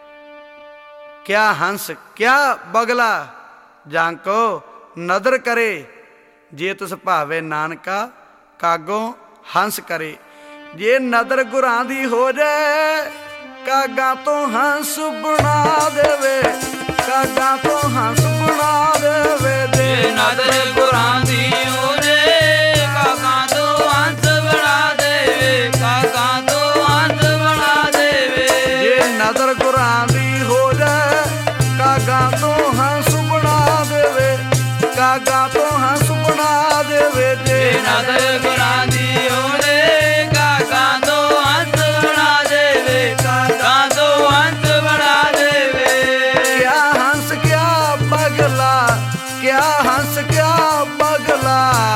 ਕਿਆ ਹੰਸ ਕਿਆ ਬਗਲਾ ਜਾਂਕੋ ਨਦਰ ਕਰੇ। ਜੇ ਤੁਸ ਭਾਵੇ ਨਾਨਕਾ ਕਾਗੋਂ ਹੰਸ ਕਰੇ। ਜੇ ਨਦਰ ਗੁਰਾਂ ਦੀ ਹੋ ਜਾਏ ਕਾਗਾ ਤੋਂ ਹੰਸ ਬਣਾ ਦੇਵੇ। ਕਾਗਾ ਤੋਂ ਹੰਸ ਬਣਾ ਦੇਵੇ। ਜੇ ਨਦਰ ਗੁਰਾਂ ਦੀ ਹੋ ਜਾਏ ਕਾਗਾ ਤੋਂ ਹੰਸ ਬਣਾ ਦੇਵੇ। ਕਾਗਾ ਤੋਂ ਹੰਸ ਬਣਾ ਦੇਵੇ। ਜੇ ਨਦਰ ਗੁਰਾਂ ਦੀ ਹੋ ਜਾਏ ਕਾਗਾ ਤੋਂ ਹੰਸ ਬਣਾ ਦੇਵੇ। ਕਾਗਾ ਤੋਂ ਹੰਸ ਬਣਾ ਦੇਵੇ। ਜੇ ਨਦਰ ਗੁਰਾਂ ਦੀ ਹੋ ਜਾਏ ਕਾਗਾ ਤੋਂ ਹੰਸ ਬਣਾ ਦੇਵੇ। ਕਾਗਾ ਤੋਂ ਹੰਸ ਬਣਾ ਦੇਵੇ। ਕਿਆ ਹੰਸ ਕਿਆ ਬਗਲਾ ਕਿਆ ਹੰਸ ਕਿਆ ਬਗਲਾ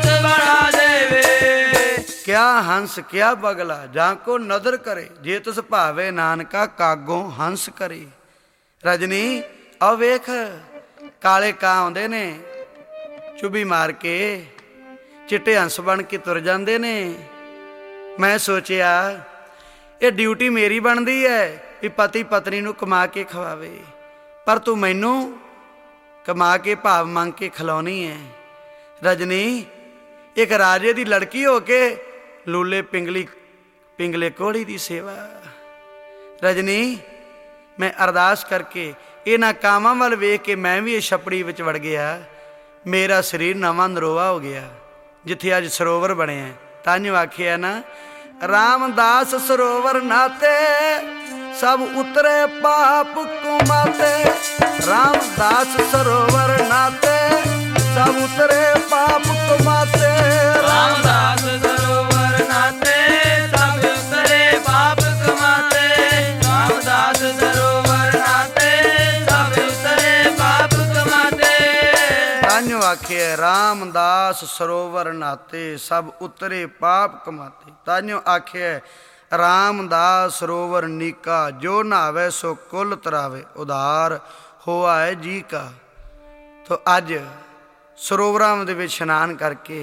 बना देवे। क्या हंस क्या बगला जाको नदर करे, जे तुस भावे नानका कागों हंस करे। रजनी आ वेख काले ਕਾਂ ਆਉਂਦੇ ਨੇ ਚੁਬੀ ਮਾਰ ਕੇ, ਚਿੱਟੇ ਹੰਸ ਬਣ ਕੇ ਤੁਰ ਜਾਂਦੇ ਨੇ। ਮੈਂ ਸੋਚਿਆ ਇਹ ਡਿਊਟੀ ਮੇਰੀ ਬਣਦੀ ਹੈ ਵੀ ਪਤੀ ਪਤਨੀ ਨੂੰ ਕਮਾ ਕੇ ਖਵਾਵੇ, ਪਰ ਤੂੰ ਮੈਨੂੰ ਕਮਾ ਕੇ ਭਾਵ ਮੰਗ ਕੇ ਖਿਲਾਉਣੀ ਹੈ। ਰਜਨੀ ਇੱਕ ਰਾਜੇ ਦੀ ਲੜਕੀ ਹੋ ਕੇ ਲੂਲੇ ਪਿੰਗਲੀ ਪਿੰਗਲੇ ਕੋਹੜੀ ਦੀ ਸੇਵਾ। ਰਜਨੀ ਮੈਂ ਅਰਦਾਸ ਕਰਕੇ ਇਹਨਾਂ ਕਾਮਾਂ ਵੱਲ ਵੇਖ ਕੇ ਮੈਂ ਵੀ ਇਹ ਛਪੜੀ ਵਿੱਚ ਵੜ ਗਿਆ। ਮੇਰਾ ਸਰੀਰ ਨਵਾਂ ਨਰੋਆ ਹੋ ਗਿਆ, ਜਿੱਥੇ ਅੱਜ ਸਰੋਵਰ ਬਣਿਆ। ਤਾਂਹੀਓ ਆਖਿਆ ਨਾ ਰਾਮਦਾਸ ਸਰੋਵਰ ਨਾਤੇ ਸਭ ਉਤਰੇ ਪਾਪ ਕੁਮਾਤੇ। ਰਾਮਦਾਸ ਸਰੋਵਰ ਨਾਤੇ ਸਭ ਉਤਰੇ ਪਾਪ ਕੁਮਾਤੇ। ਰਾਮਦਾਸ ਸਰੋਵਰ ਨਾਤੇ ਸਭ ਉਤਰੇ ਪਾਪ ਕਮਾਤੇ। ਰਾਮਦਾਸ ਸਰੋਵਰ ਨਾਤੇ ਸਭ ਉਤਰੇ ਪਾਪ ਕਮਾਤੇ। ਤਾਂਹੀਓ ਆਖਿਆ ਰਾਮਦਾਸ ਸਰੋਵਰ ਨਾਤੇ ਸਭ ਉਤਰੇ ਪਾਪ ਕਮਾਤੇ। ਤਾਂਹੀਓ ਆਖਿਆ ਰਾਮਦਾਸ ਸਰੋਵਰ ਨੀਕਾ, ਜੋ ਨਹਾਵੇ ਸੋ ਕੁਲ ਤਰਾਵੇ, ਉਧਾਰ ਹੋਆ ਹੈ ਜੀ ਕਾ। ਤੋ ਅੱਜ ਸਰੋਵਰਾਂ ਦੇ ਵਿੱਚ ਇਸ਼ਨਾਨ ਕਰਕੇ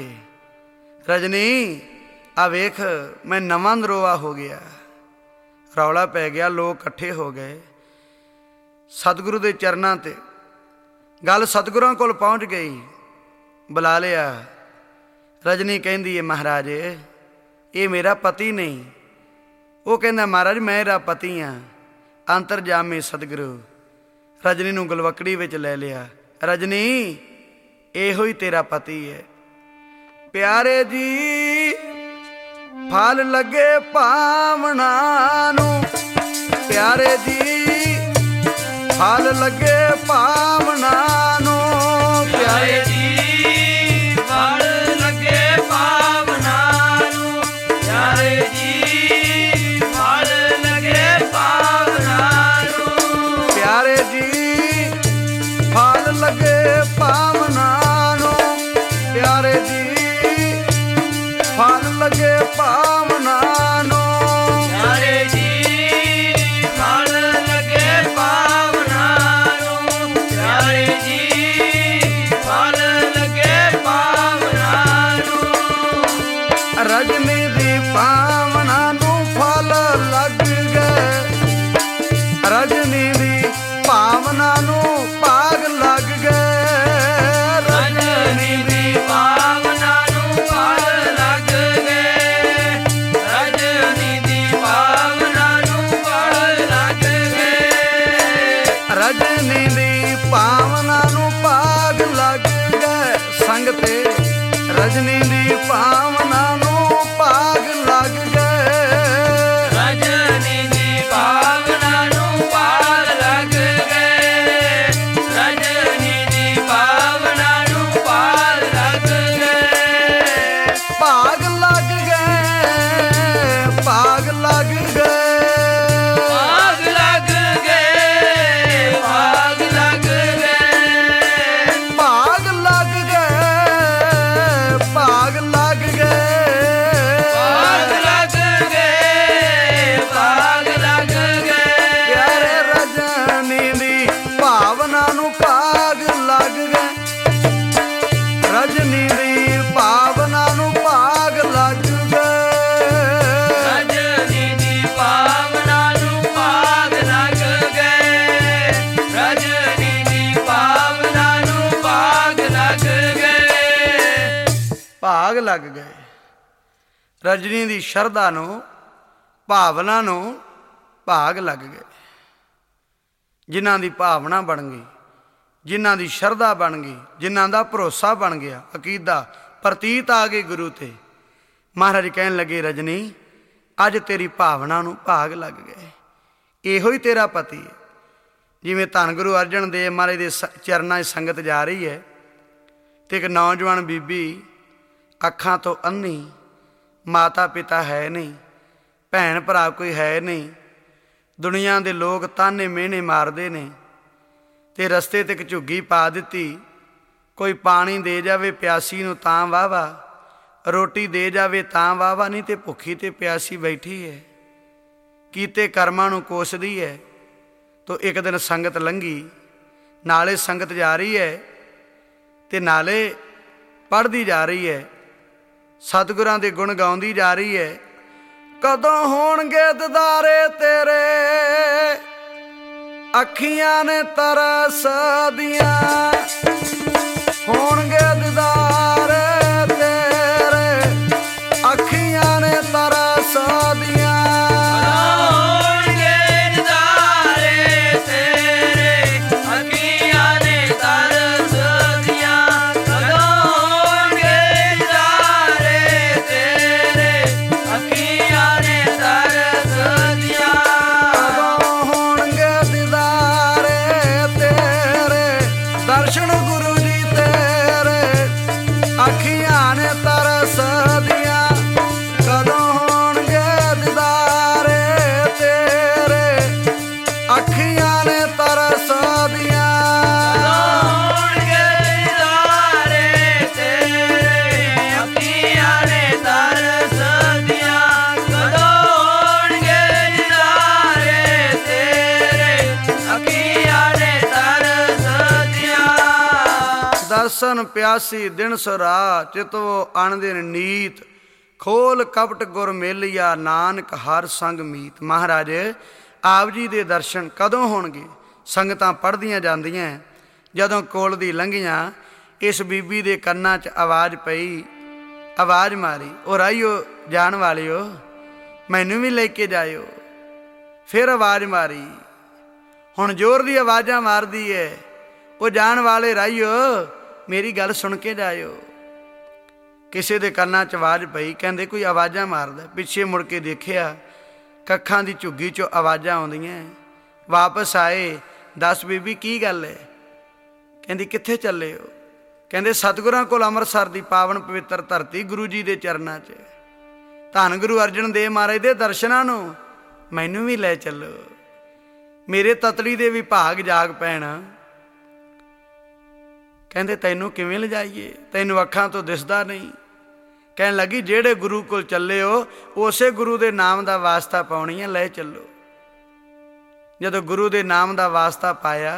ਰਜਨੀ ਆ ਵੇਖ ਮੈਂ ਨਵਾਂ ਨਰੋਆ ਹੋ ਗਿਆ। ਰੌਲਾ ਪੈ ਗਿਆ, ਲੋਕ ਇਕੱਠੇ ਹੋ ਗਏ ਸਤਿਗੁਰੂ ਦੇ ਚਰਨਾਂ ਤੇ। ਗੱਲ ਸਤਿਗੁਰਾਂ ਕੋਲ ਪਹੁੰਚ ਗਈ, ਬੁਲਾ ਲਿਆ। ਰਜਨੀ ਕਹਿੰਦੀ ਹੈ ਮਹਾਰਾਜ ਇਹ ਮੇਰਾ ਪਤੀ ਨਹੀਂ। ਉਹ ਕਹਿੰਦਾ ਮਹਾਰਾਜ ਮੈਂ ਮੇਰਾ ਪਤੀ ਹਾਂ। ਅੰਤਰਜਾਮੀ ਸਤਿਗੁਰੂ ਰਜਨੀ ਨੂੰ ਗਲਵਕੜੀ ਵਿੱਚ ਲੈ ਲਿਆ। ਰਜਨੀ ਇਹੋ ਹੀ ਤੇਰਾ ਪਤੀ ਹੈ। ਪਿਆਰੇ ਜੀ ਫਲ ਲੱਗੇ ਭਾਵਨਾ ਨੂੰ, ਪਿਆਰੇ ਜੀ ਫਲ ਲੱਗੇ ਭਾਵਨਾ ਨੂੰ। ਪਿਆਰੇ ਜੀ ਫਲ ਲੱਗੇ ਭਾਵਨਾ ਨੂੰ। ਪਿਆਰੇ ਜੀ ਫਲ ਲੱਗੇ ਭਾਵਨਾ ਨੂੰ। ਪਿਆਰੇ ਜੀ ਫਲ ਲੱਗੇ ਭਾਵਨਾ ਨੂੰ। ਪਿਆਰੇ ਜੀ ਫਲ ਲੱਗੇ ਭਾਵਨਾ ਨੂੰ। ਪਿਆਰੇ ਜੀ ਫਲ ਲੱਗੇ ਭਾਵਨਾ ਨੂੰ। ਪਿਆਰੇ ਜੀ ਫਲ ਲੱਗੇ ਭਾਵਨਾ ਨੂੰ। ਰਜਨੀ ਦੀ ਭਾਵਨਾ ਨੂੰ ਫਲ ਲੱਗ ਗਏ। ਰਜਨੀ ਦੀ ਭਾਵਨਾ ਨੂੰ ਭਾਗ ਲੱਗ ਗਏ। ਰਜਨੀ ਦੀ ਭਾਵਨਾ ਨੂੰ ਫਲ ਲੱਗ ਗਏ। ਰਜਨੀ ਦੀ ਭਾਵਨਾ ਨੂੰ ਫਲ ਲੱਗ ਗਏ। ਰਜਨੀ ਦੀ ਭਾਵਨਾ ਨੂੰ ਭਾਗ ਲੱਗ ਗਏ। ਸੰਗ ਤੇ ਰਜਨੀ ਦੀ ਭਾਵਨਾ ਨੂੰ ਭਾਗ ਲੱਗ ਗਏ। ਰਜਨੀ ਦੀ ਭਾਵਨਾ ਨੂੰ ਭਾਗ ਲੱਗ ਗਏ। ਰਜਨੀ ਦੀ ਭਾਵਨਾ ਨੂੰ ਭਾਗ ਲੱਗ ਗਏ। ਭਾਗ ਲੱਗ ਗਏ। ਭਾਗ ਲੱਗ ਗਏ। ਭਾਗ ਲੱਗ ਗਏ। ਭਾਗ ਲੱਗ ਗਏ। ਭਾਗ ਲੱਗ ਗਏ। ਭਾਗ ਲੱਗ ਗਏ। ਭਾਗ ਲੱਗ ਗਏ। ਭਾਗ ਲੱਗ ਗਏ। ਪਿਆਰੇ ਰਜਨੀ ਦੀ ਭਾਵਨਾ ਨੂੰ ਭਾਗ ਲੱਗ ਗਏ। ਰਜਨੀ ਦੀ ਭਾਵਨਾ ਨੂੰ ਭਾਗ ਲੱਗ ਗਏ। ਰਜਨੀ ਦੀ ਭਾਵਨਾ ਨੂੰ ਭਾਗ ਲੱਗ ਗਏ। ਰਜਨੀ ਦੀ ਭਾਵਨਾ ਨੂੰ ਭਾਗ ਲੱਗ ਗਏ। ਭਾਗ ਲੱਗ ਗਏ। ਰਜਨੀ ਦੀ ਸ਼ਰਧਾ ਨੂੰ ਭਾਵਨਾ ਨੂੰ ਭਾਗ ਲੱਗ ਗਏ। ਜਿਨ੍ਹਾਂ ਦੀ ਭਾਵਨਾ ਬਣ ਗਈ, ਜਿਨ੍ਹਾਂ ਦੀ ਸ਼ਰਧਾ ਬਣ ਗਈ, ਜਿਨ੍ਹਾਂ ਦਾ ਭਰੋਸਾ ਬਣ ਗਿਆ, ਅਕੀਦਾ ਪ੍ਰਤੀਤ ਆ ਗਏ ਗੁਰੂ ਤੇ। ਮਹਾਰਾਜ ਕਹਿਣ ਲੱਗੇ ਰਜਨੀ ਅੱਜ ਤੇਰੀ ਭਾਵਨਾ ਨੂੰ ਭਾਗ ਲੱਗ ਗਏ। ਇਹੋ ਹੀ ਤੇਰਾ ਪਤੀ ਹੈ। ਜਿਵੇਂ ਧੰਨ ਗੁਰੂ ਅਰਜਨ ਦੇਵ ਮਹਾਰਾਜ ਦੇ ਸ ਚਰਨਾਂ 'ਚ ਸੰਗਤ ਜਾ ਰਹੀ ਹੈ ਤੇ ਇੱਕ ਨੌਜਵਾਨ ਬੀਬੀ ਅੱਖਾਂ ਤੋਂ ਅੰਨੀ, ਮਾਤਾ ਪਿਤਾ ਹੈ ਨਹੀਂ, ਭੈਣ ਭਰਾ ਕੋਈ ਹੈ ਨਹੀਂ, ਦੁਨੀਆ ਦੇ ਲੋਕ ਤਾਨੇ ਮਿਹਣੇ ਮਾਰਦੇ ਨੇ ਤੇ ਰਸਤੇ ਤੇ ਇੱਕ ਝੁੱਗੀ ਪਾ ਦਿੱਤੀ। ਕੋਈ ਪਾਣੀ ਦੇ ਜਾਵੇ ਪਿਆਸੀ ਨੂੰ ਤਾਂ ਵਾਹ ਵਾਹ, ਰੋਟੀ ਦੇ ਜਾਵੇ ਤਾਂ ਵਾਵਾ, ਨਹੀਂ ਤੇ ਭੁੱਖੀ ਤੇ ਪਿਆਸੀ ਬੈਠੀ ਹੈ। ਕੀਤੇ ਕਰਮਾਂ ਨੂੰ ਕੋਸਦੀ ਹੈ। ਤੋ ਇੱਕ ਦਿਨ ਸੰਗਤ ਲੰਘੀ, ਨਾਲੇ ਸੰਗਤ ਜਾ ਰਹੀ ਹੈ ਤੇ ਨਾਲੇ ਪੜ੍ਹਦੀ ਜਾ ਰਹੀ ਹੈ, ਸਤਿਗੁਰਾਂ ਦੇ ਗੁਣ ਗਾਉਂਦੀ ਜਾ ਰਹੀ ਹੈ। ਕਦੋਂ ਹੋਣਗੇ ਦਿਦਾਰੇ ਤੇਰੇ, ਅੱਖੀਆਂ ਨੇ ਤਰਸਦੀਆਂ, ਹੋਣਗੇ ਦਿਦਾਰੇ ਤੇਰੇ, ਅੱਖੀਆਂ ਨੇ ਤਰਸਦੀਆਂ। ਦਰਸ਼ਨ ਪਿਆਸੀ ਦਿਨ ਸੁਰਾ, ਚਿਤਵੋ ਅਣਦਿਨ ਨੀਤ, ਖੋਲ ਕਪਟ ਗੁਰ ਮੇਲਿਆ, ਨਾਨਕ ਹਰ ਸੰਗ ਮੀਤ। ਮਹਾਰਾਜ ਆਪ ਜੀ ਦੇ ਦਰਸ਼ਨ ਕਦੋਂ ਹੋਣਗੇ? ਸੰਗਤਾਂ ਪੜ੍ਹਦੀਆਂ ਜਾਂਦੀਆਂ, ਜਦੋਂ ਕੋਲ ਦੀ ਲੰਘੀਆਂ, ਇਸ ਬੀਬੀ ਦੇ ਕੰਨਾਂ 'ਚ ਆਵਾਜ਼ ਪਈ, ਆਵਾਜ਼ ਮਾਰੀ, ਉਹ ਰਾਈਓ ਜਾਣ ਵਾਲਿਓ, ਮੈਨੂੰ ਵੀ ਲੈ ਕੇ ਜਾਇਓ। ਫਿਰ ਆਵਾਜ਼ ਮਾਰੀ, ਹੁਣ ਜ਼ੋਰ ਦੀ ਆਵਾਜ਼ਾਂ ਮਾਰਦੀ ਹੈ, ਉਹ ਜਾਣ ਵਾਲੇ ਰਾਈਓ ਮੇਰੀ ਗੱਲ ਸੁਣ ਕੇ ਜਾਇਓ। ਕਿਸੇ ਦੇ ਕੰਨਾਂ 'ਚ ਆਵਾਜ਼ ਪਈ, ਕਹਿੰਦੇ ਕੋਈ ਆਵਾਜ਼ਾਂ ਮਾਰਦਾ। ਪਿੱਛੇ ਮੁੜ ਕੇ ਦੇਖਿਆ, ਕੱਖਾਂ ਦੀ ਝੁੱਗੀ 'ਚੋਂ ਆਵਾਜ਼ਾਂ ਆਉਂਦੀਆਂ। ਵਾਪਸ ਆਏ, ਦੱਸ ਬੀਬੀ ਕੀ ਗੱਲ ਹੈ? ਕਹਿੰਦੀ ਕਿੱਥੇ ਚੱਲੇ ਹੋ? ਕਹਿੰਦੇ ਸਤਿਗੁਰਾਂ ਕੋਲ, ਅੰਮ੍ਰਿਤਸਰ ਦੀ ਪਾਵਨ ਪਵਿੱਤਰ ਧਰਤੀ, ਗੁਰੂ ਜੀ ਦੇ ਚਰਨਾਂ 'ਚ, ਧੰਨ ਗੁਰੂ ਅਰਜਨ ਦੇਵ ਮਹਾਰਾਜ ਦੇ ਦਰਸ਼ਨਾਂ ਨੂੰ ਮੈਨੂੰ ਵੀ ਲੈ ਚੱਲੋ। ਮੇਰੇ ਤਤਲੀ ਦੇ ਵੀ ਭਾਗ ਜਾਗ ਪੈਣ। ਕਹਿੰਦੇ ਤੈਨੂੰ ਕਿਵੇਂ ਲਿਜਾਈਏ, ਤੈਨੂੰ ਅੱਖਾਂ ਤੋਂ ਦਿਸਦਾ ਨਹੀਂ। ਕਹਿਣ ਲੱਗੀ ਜਿਹੜੇ ਗੁਰੂ ਕੋਲ ਚੱਲੇ ਹੋ, ਉਸੇ ਗੁਰੂ ਦੇ ਨਾਮ ਦਾ ਵਾਸਤਾ ਪਾਉਣੀ ਹੈ, ਲੈ ਚੱਲੋ। ਜਦੋਂ ਗੁਰੂ ਦੇ ਨਾਮ ਦਾ ਵਾਸਤਾ ਪਾਇਆ,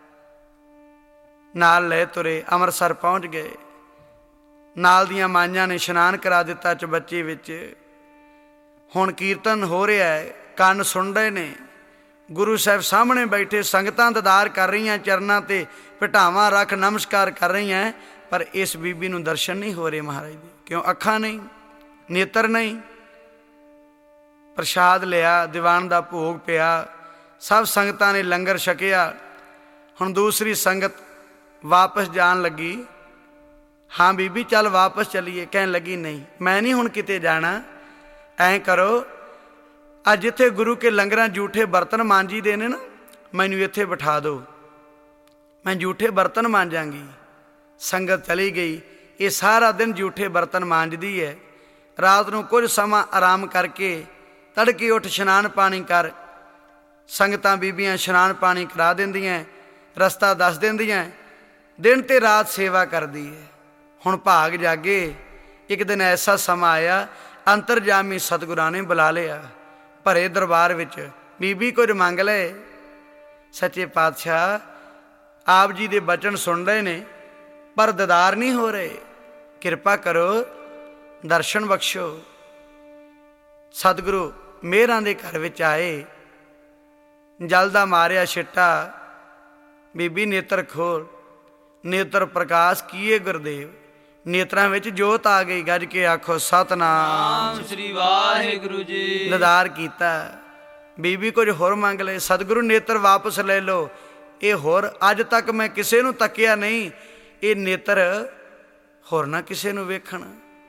ਨਾਲ ਲੈ ਤੁਰੇ, ਅੰਮ੍ਰਿਤਸਰ ਪਹੁੰਚ ਗਏ। ਨਾਲ ਦੀਆਂ ਮਾਈਆਂ ਨੇ ਇਸ਼ਨਾਨ ਕਰਾ ਦਿੱਤਾ ਚਬੱਚੇ ਵਿੱਚ। ਹੁਣ ਕੀਰਤਨ ਹੋ ਰਿਹਾ ਹੈ, ਕੰਨ ਸੁਣ ਰਹੇ ਨੇ। ਗੁਰੂ ਸਾਹਿਬ ਸਾਹਮਣੇ ਬੈਠੇ, ਸੰਗਤਾਂ ਦੀਦਾਰ ਕਰ ਰਹੀਆਂ, ਚਰਨਾਂ ਤੇ ਭਟਾਵਾਂ ਰੱਖ ਨਮਸਕਾਰ ਕਰ ਰਹੀਆਂ, ਪਰ ਇਸ ਬੀਬੀ ਨੂੰ ਦਰਸ਼ਨ ਨਹੀਂ ਹੋ ਰਹੇ ਮਹਾਰਾਜ ਦੇ। ਕਿਉਂ? ਅੱਖਾਂ ਨਹੀਂ, ਨੇਤਰ ਨਹੀਂ। ਪ੍ਰਸ਼ਾਦ ਲਿਆ, ਦੀਵਾਨ ਦਾ ਭੋਗ ਪਿਆ, ਸਭ ਸੰਗਤਾਂ ਨੇ ਲੰਗਰ ਛਕਿਆ। ਹੁਣ ਦੂਸਰੀ ਸੰਗਤ ਵਾਪਸ ਜਾਣ ਲੱਗੀ। ਹਾਂ ਬੀਬੀ ਚੱਲ ਵਾਪਸ ਚੱਲੀਏ। ਕਹਿਣ ਲੱਗੀ ਨਹੀਂ, ਮੈਂ ਨਹੀਂ ਹੁਣ ਕਿਤੇ ਜਾਣਾ। ਐਂ ਕਰੋ, ਅੱਜ ਜਿੱਥੇ ਗੁਰੂ ਕੇ ਲੰਗਰਾਂ ਜੂਠੇ ਬਰਤਨ ਮਾਂਜੀ ਦੇ ਨੇ ਨਾ, ਮੈਨੂੰ ਇੱਥੇ ਬਿਠਾ ਦਿਓ, ਮੈਂ ਜੂਠੇ ਬਰਤਨ ਮਾਂਜਾਂਗੀ। ਸੰਗਤ ਚਲੀ ਗਈ। ਇਹ ਸਾਰਾ ਦਿਨ ਜੂਠੇ ਬਰਤਨ ਮਾਂਜਦੀ ਹੈ। ਰਾਤ ਨੂੰ ਕੁਝ ਸਮਾਂ ਆਰਾਮ ਕਰਕੇ ਤੜਕੇ ਉੱਠ ਇਸ਼ਨਾਨ ਪਾਣੀ ਕਰ। ਸੰਗਤਾਂ ਬੀਬੀਆਂ ਇਸ਼ਨਾਨ ਪਾਣੀ ਕਰਾ ਦਿੰਦੀਆਂ, ਰਸਤਾ ਦੱਸ ਦਿੰਦੀਆਂ। ਦਿਨ ਤੇ ਰਾਤ ਸੇਵਾ ਕਰਦੀ ਹੈ। ਹੁਣ ਭਾਗ ਜਾਗੇ। ਇੱਕ ਦਿਨ ਐਸਾ ਸਮਾਂ ਆਇਆ, ਅੰਤਰਜਾਮੀ ਸਤਿਗੁਰਾਂ ਨੇ ਬੁਲਾ ਲਿਆ ਭਰੇ ਦਰਬਾਰ ਵਿੱਚ। ਬੀਬੀ ਕੁਝ ਮੰਗ ਲਏ। ਸੱਚੇ ਪਾਤਸ਼ਾਹ ਆਪ ਜੀ ਦੇ ਬਚਨ ਸੁਣ ਰਹੇ ਨੇ, ਪਰ ਦੀਦਾਰ ਨਹੀਂ ਹੋ ਰਹੇ, ਕਿਰਪਾ ਕਰੋ, ਦਰਸ਼ਨ ਬਖਸ਼ੋ। ਸਤਿਗੁਰੂ ਮਿਹਰਾਂ ਦੇ ਘਰ ਵਿੱਚ ਆਏ। ਜਲ ਦਾ ਮਾਰਿਆ ਛਿੱਟਾ, ਬੀਬੀ ਨੇਤਰ ਖੋਲ। ਨੇਤਰ ਪ੍ਰਕਾਸ਼ ਕੀਏ ਗੁਰਦੇਵ। ਨੇਤਰਾਂ ਵਿੱਚ ਜੋਤ ਆ ਗਈ। ਗੱਜ ਕੇ ਆਖੋ ਸਤਨਾਮ ਸ੍ਰੀ ਵਾਹਿਗੁਰੂ ਜੀ। ਦੀਦਾਰ ਕੀਤਾ। ਬੀਬੀ ਕੁਝ ਹੋਰ ਮੰਗ ਲਏ। ਸਤਿਗੁਰੂ ਨੇਤਰ ਵਾਪਸ ਲੈ ਲਓ। ਇਹ ਹੋਰ ਅੱਜ ਤੱਕ ਮੈਂ ਕਿਸੇ ਨੂੰ ਤੱਕਿਆ ਨਹੀਂ, ਇਹ ਨੇਤਰ ਹੋਰ ਨਾ ਕਿਸੇ ਨੂੰ ਵੇਖਣ।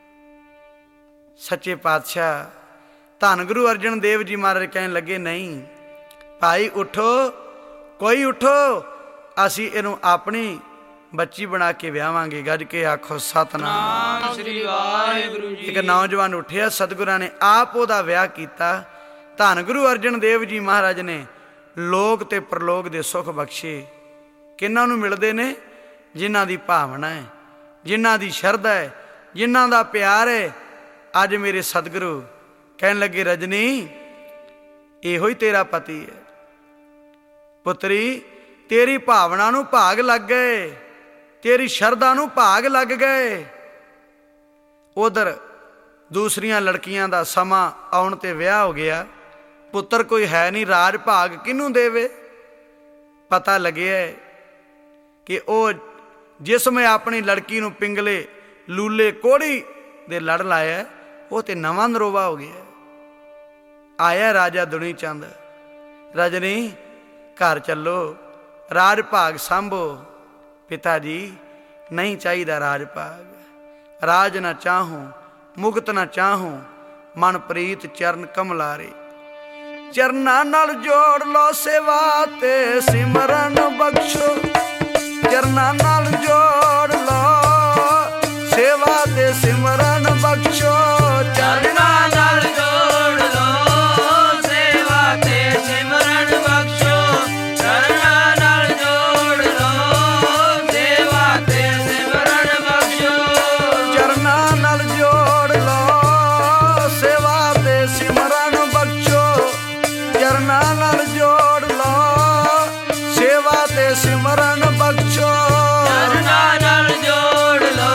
ਸੱਚੇ ਪਾਤਸ਼ਾਹ ਧੰਨ ਗੁਰੂ ਅਰਜਨ ਦੇਵ ਜੀ ਮਹਾਰਾਜ ਕਹਿਣ ਲੱਗੇ, ਨਹੀਂ ਭਾਈ ਉੱਠੋ, ਕੋਈ ਉੱਠੋ, ਅਸੀਂ ਇਹਨੂੰ ਆਪਣੀ ਬੱਚੀ ਬਣਾ ਕੇ ਵਿਆਹਾਂਗੇ। ਗੱਜ ਕੇ ਆਖੋ ਸਤਨਾਮ ਸ੍ਰੀ ਵਾਹਿਗੁਰੂ ਜੀ। ਇੱਕ ਨੌਜਵਾਨ ਉੱਠਿਆ, ਸਤਿਗੁਰਾਂ ਨੇ ਆਪ ਉਹਦਾ ਵਿਆਹ ਕੀਤਾ। ਧੰਨ ਗੁਰੂ ਅਰਜਨ ਦੇਵ ਜੀ ਮਹਾਰਾਜ ਨੇ ਲੋਕ ਤੇ ਪ੍ਰਲੋਕ ਦੇ ਸੁੱਖ ਬਖਸ਼ੇ। ਕਿਹਨਾਂ ਨੂੰ ਮਿਲਦੇ ਨੇ? ਜਿਨ੍ਹਾਂ ਦੀ ਭਾਵਨਾ ਹੈ, ਜਿਨ੍ਹਾਂ ਦੀ ਸ਼ਰਧਾ ਹੈ, ਜਿਨ੍ਹਾਂ ਦਾ ਪਿਆਰ ਹੈ। ਅੱਜ ਮੇਰੇ ਸਤਿਗੁਰੂ ਕਹਿਣ ਲੱਗੇ ਰਜਨੀ ਇਹੋ ਹੀ ਤੇਰਾ ਪਤੀ ਹੈ। ਪੁੱਤਰੀ ਤੇਰੀ ਭਾਵਨਾ ਨੂੰ ਭਾਗ ਲੱਗ ਗਏ, ਤੇਰੀ ਸ਼ਰਧਾ ਨੂੰ ਭਾਗ ਲੱਗ ਗਏ। ਉਧਰ ਦੂਸਰੀਆਂ ਲੜਕੀਆਂ ਦਾ ਸਮਾਂ ਆਉਣ ਤੇ ਵਿਆਹ ਹੋ ਗਿਆ, ਪੁੱਤਰ ਕੋਈ ਹੈ ਨਹੀਂ, ਰਾਜ ਭਾਗ ਕਿਹਨੂੰ ਦੇਵੇ। ਪਤਾ ਲੱਗਿਆ ਕਿ ਉਹ ਜਿਸ ਮੈਂ ਆਪਣੀ ਲੜਕੀ ਨੂੰ ਪਿੰਗਲੇ ਲੂਲੇ ਕੋੜੀ ਦੇ ਲੜ ਲਾਇਆ, ਉਹ ਤੇ ਨਵਾਂ ਨਰੋਵਾ ਹੋ ਗਿਆ। ਆਇਆ ਰਾਜਾ ਦੁਨੀ ਚੰਦ, ਰਜਨੀ ਘਰ ਚੱਲੋ, ਰਾਜ ਭਾਗ ਸਾਂਭੋ। ਪਿਤਾ ਜੀ ਨਹੀਂ ਚਾਹੀਦਾ ਰਾਜ ਭਾਗ, ਰਾਜ ਨਾ ਚਾਹੂੰ ਮੁਕਤ ਨਾ ਚਾਹੂੰ, ਮਨ ਪ੍ਰੀਤ ਚਰਨ ਕਮਲਾਰੇ। ਚਰਨਾਂ ਨਾਲ ਜੋੜ ਲੋ ਸੇਵਾ ਤੇ ਸਿਮਰਨ ਬਖਸ਼ੋ, ਚਰਨਾਂ ਨਾਲ ਜੋੜ ਲੋ ਸੇਵਾ ਤੇ ਸਿਮਰਨ ਬਖਸ਼ੋ। ਚਰਨਾਂ ਨਾਲ ਜੋੜ ਲੋ ਸੇਵਾ ਤੇ ਸਿਮਰਨ ਬਖਸ਼ੋ, ਚਰਨਾਂ ਨਾਲ ਜੋੜ ਲੋ ਸੇਵਾ ਤੇ ਸਿਮਰਨ ਬਖਸ਼ੋ। ਚਰਨਾਂ ਨਾਲ ਜੋੜ ਲੋ ਸੇਵਾ ਤੇ ਸਿਮਰਨ ਬਖਸ਼ੋ, ਚਰਨਾਂ ਨਾਲ ਜੋੜ ਲੋ ਸੇਵਾ ਤੇ ਸਿਮਰਨ ਬਖਸ਼ੋ। ਚਰਨਾਂ ਨਾਲ ਜੋੜ ਲੋ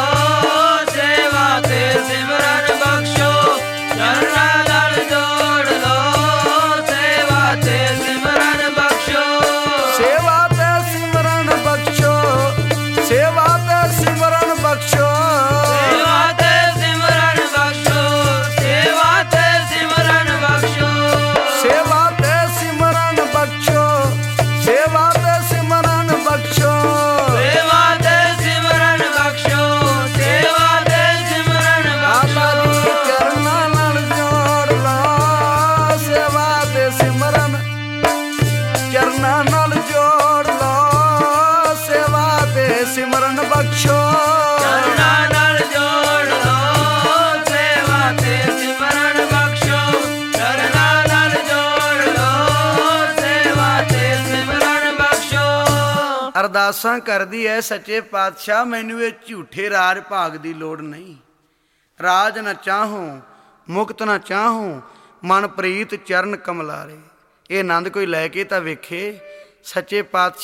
ਸੇਵਾ ਤੇ ਸਿਮਰਨ ਬਖਸ਼ੋ, ਚਰਨਾਂ ਨਾਲ ਜੋੜ ਲੋ ਸੇਵਾ ਤੇ ਸਿਮਰਨ ਬਖਸ਼ੋ। ਸੇਵਾ ਤੇ ਸਿਮਰਨ ਬਖਸ਼ੋ, ਸੇਵਾ ਤੇ ਸਿਮਰਨ ਬਖਸ਼ੋ, ਸੇਵਾ ਤੇ ਸਿਮਰਨ ਬਖਸ਼ੋ, ਸੇਵਾ ਤੇ ਸਿਮਰਨ ਬਖਸ਼ੋ। ਸੇਵਾ ਤੇ ਸਿਮਰਨ ਬਖਸ਼ੋ, ਸੇਵਾ ਤੇ ਸਿਮਰਨ ਬਖਸ਼ੋ। ਸੇਵਾ ਤੇ ਸਿਮਰਨ ਬਖਸ਼ੋ, ਸੇਵਾ ਤੇ ਸਿਮਰਨ ਮਾਤਾ ਬਖਸ਼ੋ। ਜੀ ਚਰਨਾਂ ਨਾਲ ਜੋੜ ਲੋ ਸੇਵਾ ਤੇ ਸਿਮਰਨ, ਚਰਨਾਂ ਨਾਲ ਜੋੜ ਲੋ ਸੇਵਾ ਤੇ ਸਿਮਰਨ ਬਖਸ਼ੋ। ਚਰਨਾਂ ਨਾਲ ਜੋੜ ਲੋ ਸੇਵਾ ਤੇ ਸਿਮਰਨ ਬਖਸ਼ੋ, ਚਰਨਾਂ ਨਾਲ ਜੋੜ ਲੋ ਸੇਵਾ ਤੇ ਸਿਮਰਨ ਬਖਸ਼ੋ। ਅਰਦਾਸਾਂ ਕਰਦੀ ਐ ਸੱਚੇ ਪਾਤਸ਼ਾਹ, ਮੈਨੂੰ ਇਹ ਝੂਠੇ ਰਾਜ ਭਾਗ ਦੀ ਲੋੜ ਨਹੀਂ। ਰਾਜ ਨਾ ਚਾਹੂੰ ਮੁਕਤ ਨਾ ਚਾਹੂੰ, ਮਨ ਪ੍ਰੀਤ ਚਰਨ ਕਮਲਾਰੇ। ਇਹ ਆਨੰਦ ਕੋਈ ਲੈ ਕੇ ਤਾਂ ਵੇਖੇ। ਸੱਚੇ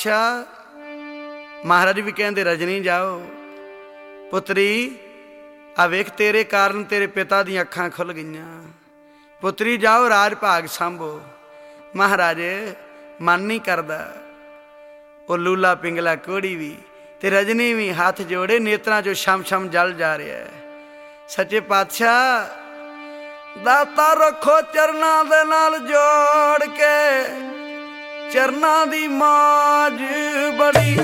ਪਾਤਸ਼ਾਹ ਮਹਾਰਾਜ ਵੀ ਕਹਿੰਦੇ ਰਜਨੀ ਜਾਓ ਪੁੱਤਰੀ, ਆ ਵੇਖ ਤੇਰੇ ਕਾਰਨ ਤੇਰੇ ਪਿਤਾ ਦੀਆਂ ਅੱਖਾਂ ਖੁੱਲ ਗਈਆਂ। ਪੁੱਤਰੀ ਜਾਓ ਰਾਜ ਭਾਗ ਸਾਂਭੋ। ਮਹਾਰਾਜ ਮਨ ਨਹੀਂ ਕਰਦਾ। ਉਹ ਲੂਲਾ ਪਿੰਗਲਾ ਕੋੜੀ ਵੀ ਤੇ ਰਜਨੀ ਵੀ ਹੱਥ ਜੋੜੇ, ਨੇਤਰਾਂ ਚੋਂ ਛਮ ਛਮ ਜਲ ਜਾ ਰਿਹਾ ਹੈ। ਸੱਚੇ ਪਾਤਸ਼ਾਹ ਦਾਤਾ ਰੱਖੋ ਚਰਨਾਂ ਦੇ ਨਾਲ ਜੋੜ ਕੇ, ਚਰਨਾਂ ਦੀ ਮਾਝ ਬੜੀ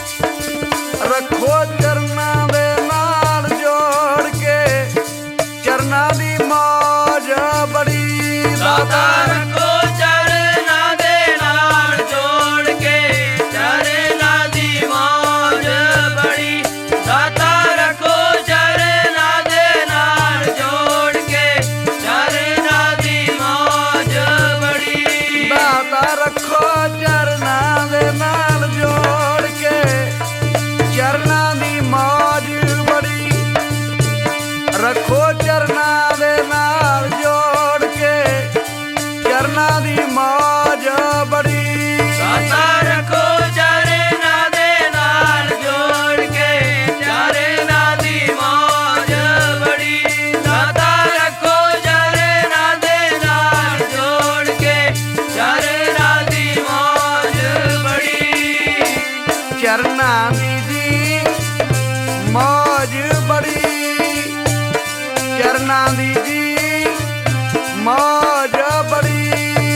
ਰੱਖੋ, ਚਰਨਾਂ ਦੇ ਨਾਲ ਜੋੜ ਕੇ, ਚਰਨਾਂ ਦੀ ਮਾਝ ਬੜੀ। ਦਾਤਾ ਰੱਖੋ ਚਰਨਾਂ ਦੇ ਨਾਲ ਜੋੜ ਕੇ, ਚਰਨਾਂ ਦੀ ਮੌਜ ਬੜੀ। ਦਾਤਾ ਰੱਖੋ ਚਰਨਾਂ ਦੇ ਨਾਲ ਜੋੜ ਕੇ, ਚਰਨਾਂ ਦੀ ਮੌਜ ਬੜੀ। ਦਾਤਾ ਰੱਖੋ ਚਰਨਾਂ ਦੇ ਨਾਲ ਜੋੜ ਕੇ, ਚਰਨਾਂ ਦੀ ਮੌਜ ਬੜੀ। ਰੱਖੋ ਚਰਨਾਂ ਦੇ ਨਾਲ ਜੋੜ ਕੇ, ਚਰਨਾਂ ਦੀ ਮੌਜ ਬੜੀ। ਦਾਤਾ ਰੱਖੋ ਚਰਨਾਂ ਦੇ ਨਾਲ ਜੋੜ ਕੇ, ਚਰਨਾਂ ਦੀ ਮੌਜ ਬੜੀ। ਦਾਤਾ ਰੱਖੋ ਚਰਨਾਂ ਦੇ ਨਾਲ ਜੋੜ ਕੇ, ਚਰਨਾਂ ਦੀ ਮੌਜ ਬੜੀ। ਚਰਨਾਂ ਦੀ ਜੀ ਮੌਜ ਬੜੀ, ਚਰਨਾਂ ਦੀ ਜੀ ਮੌਜ ਬੜੀ।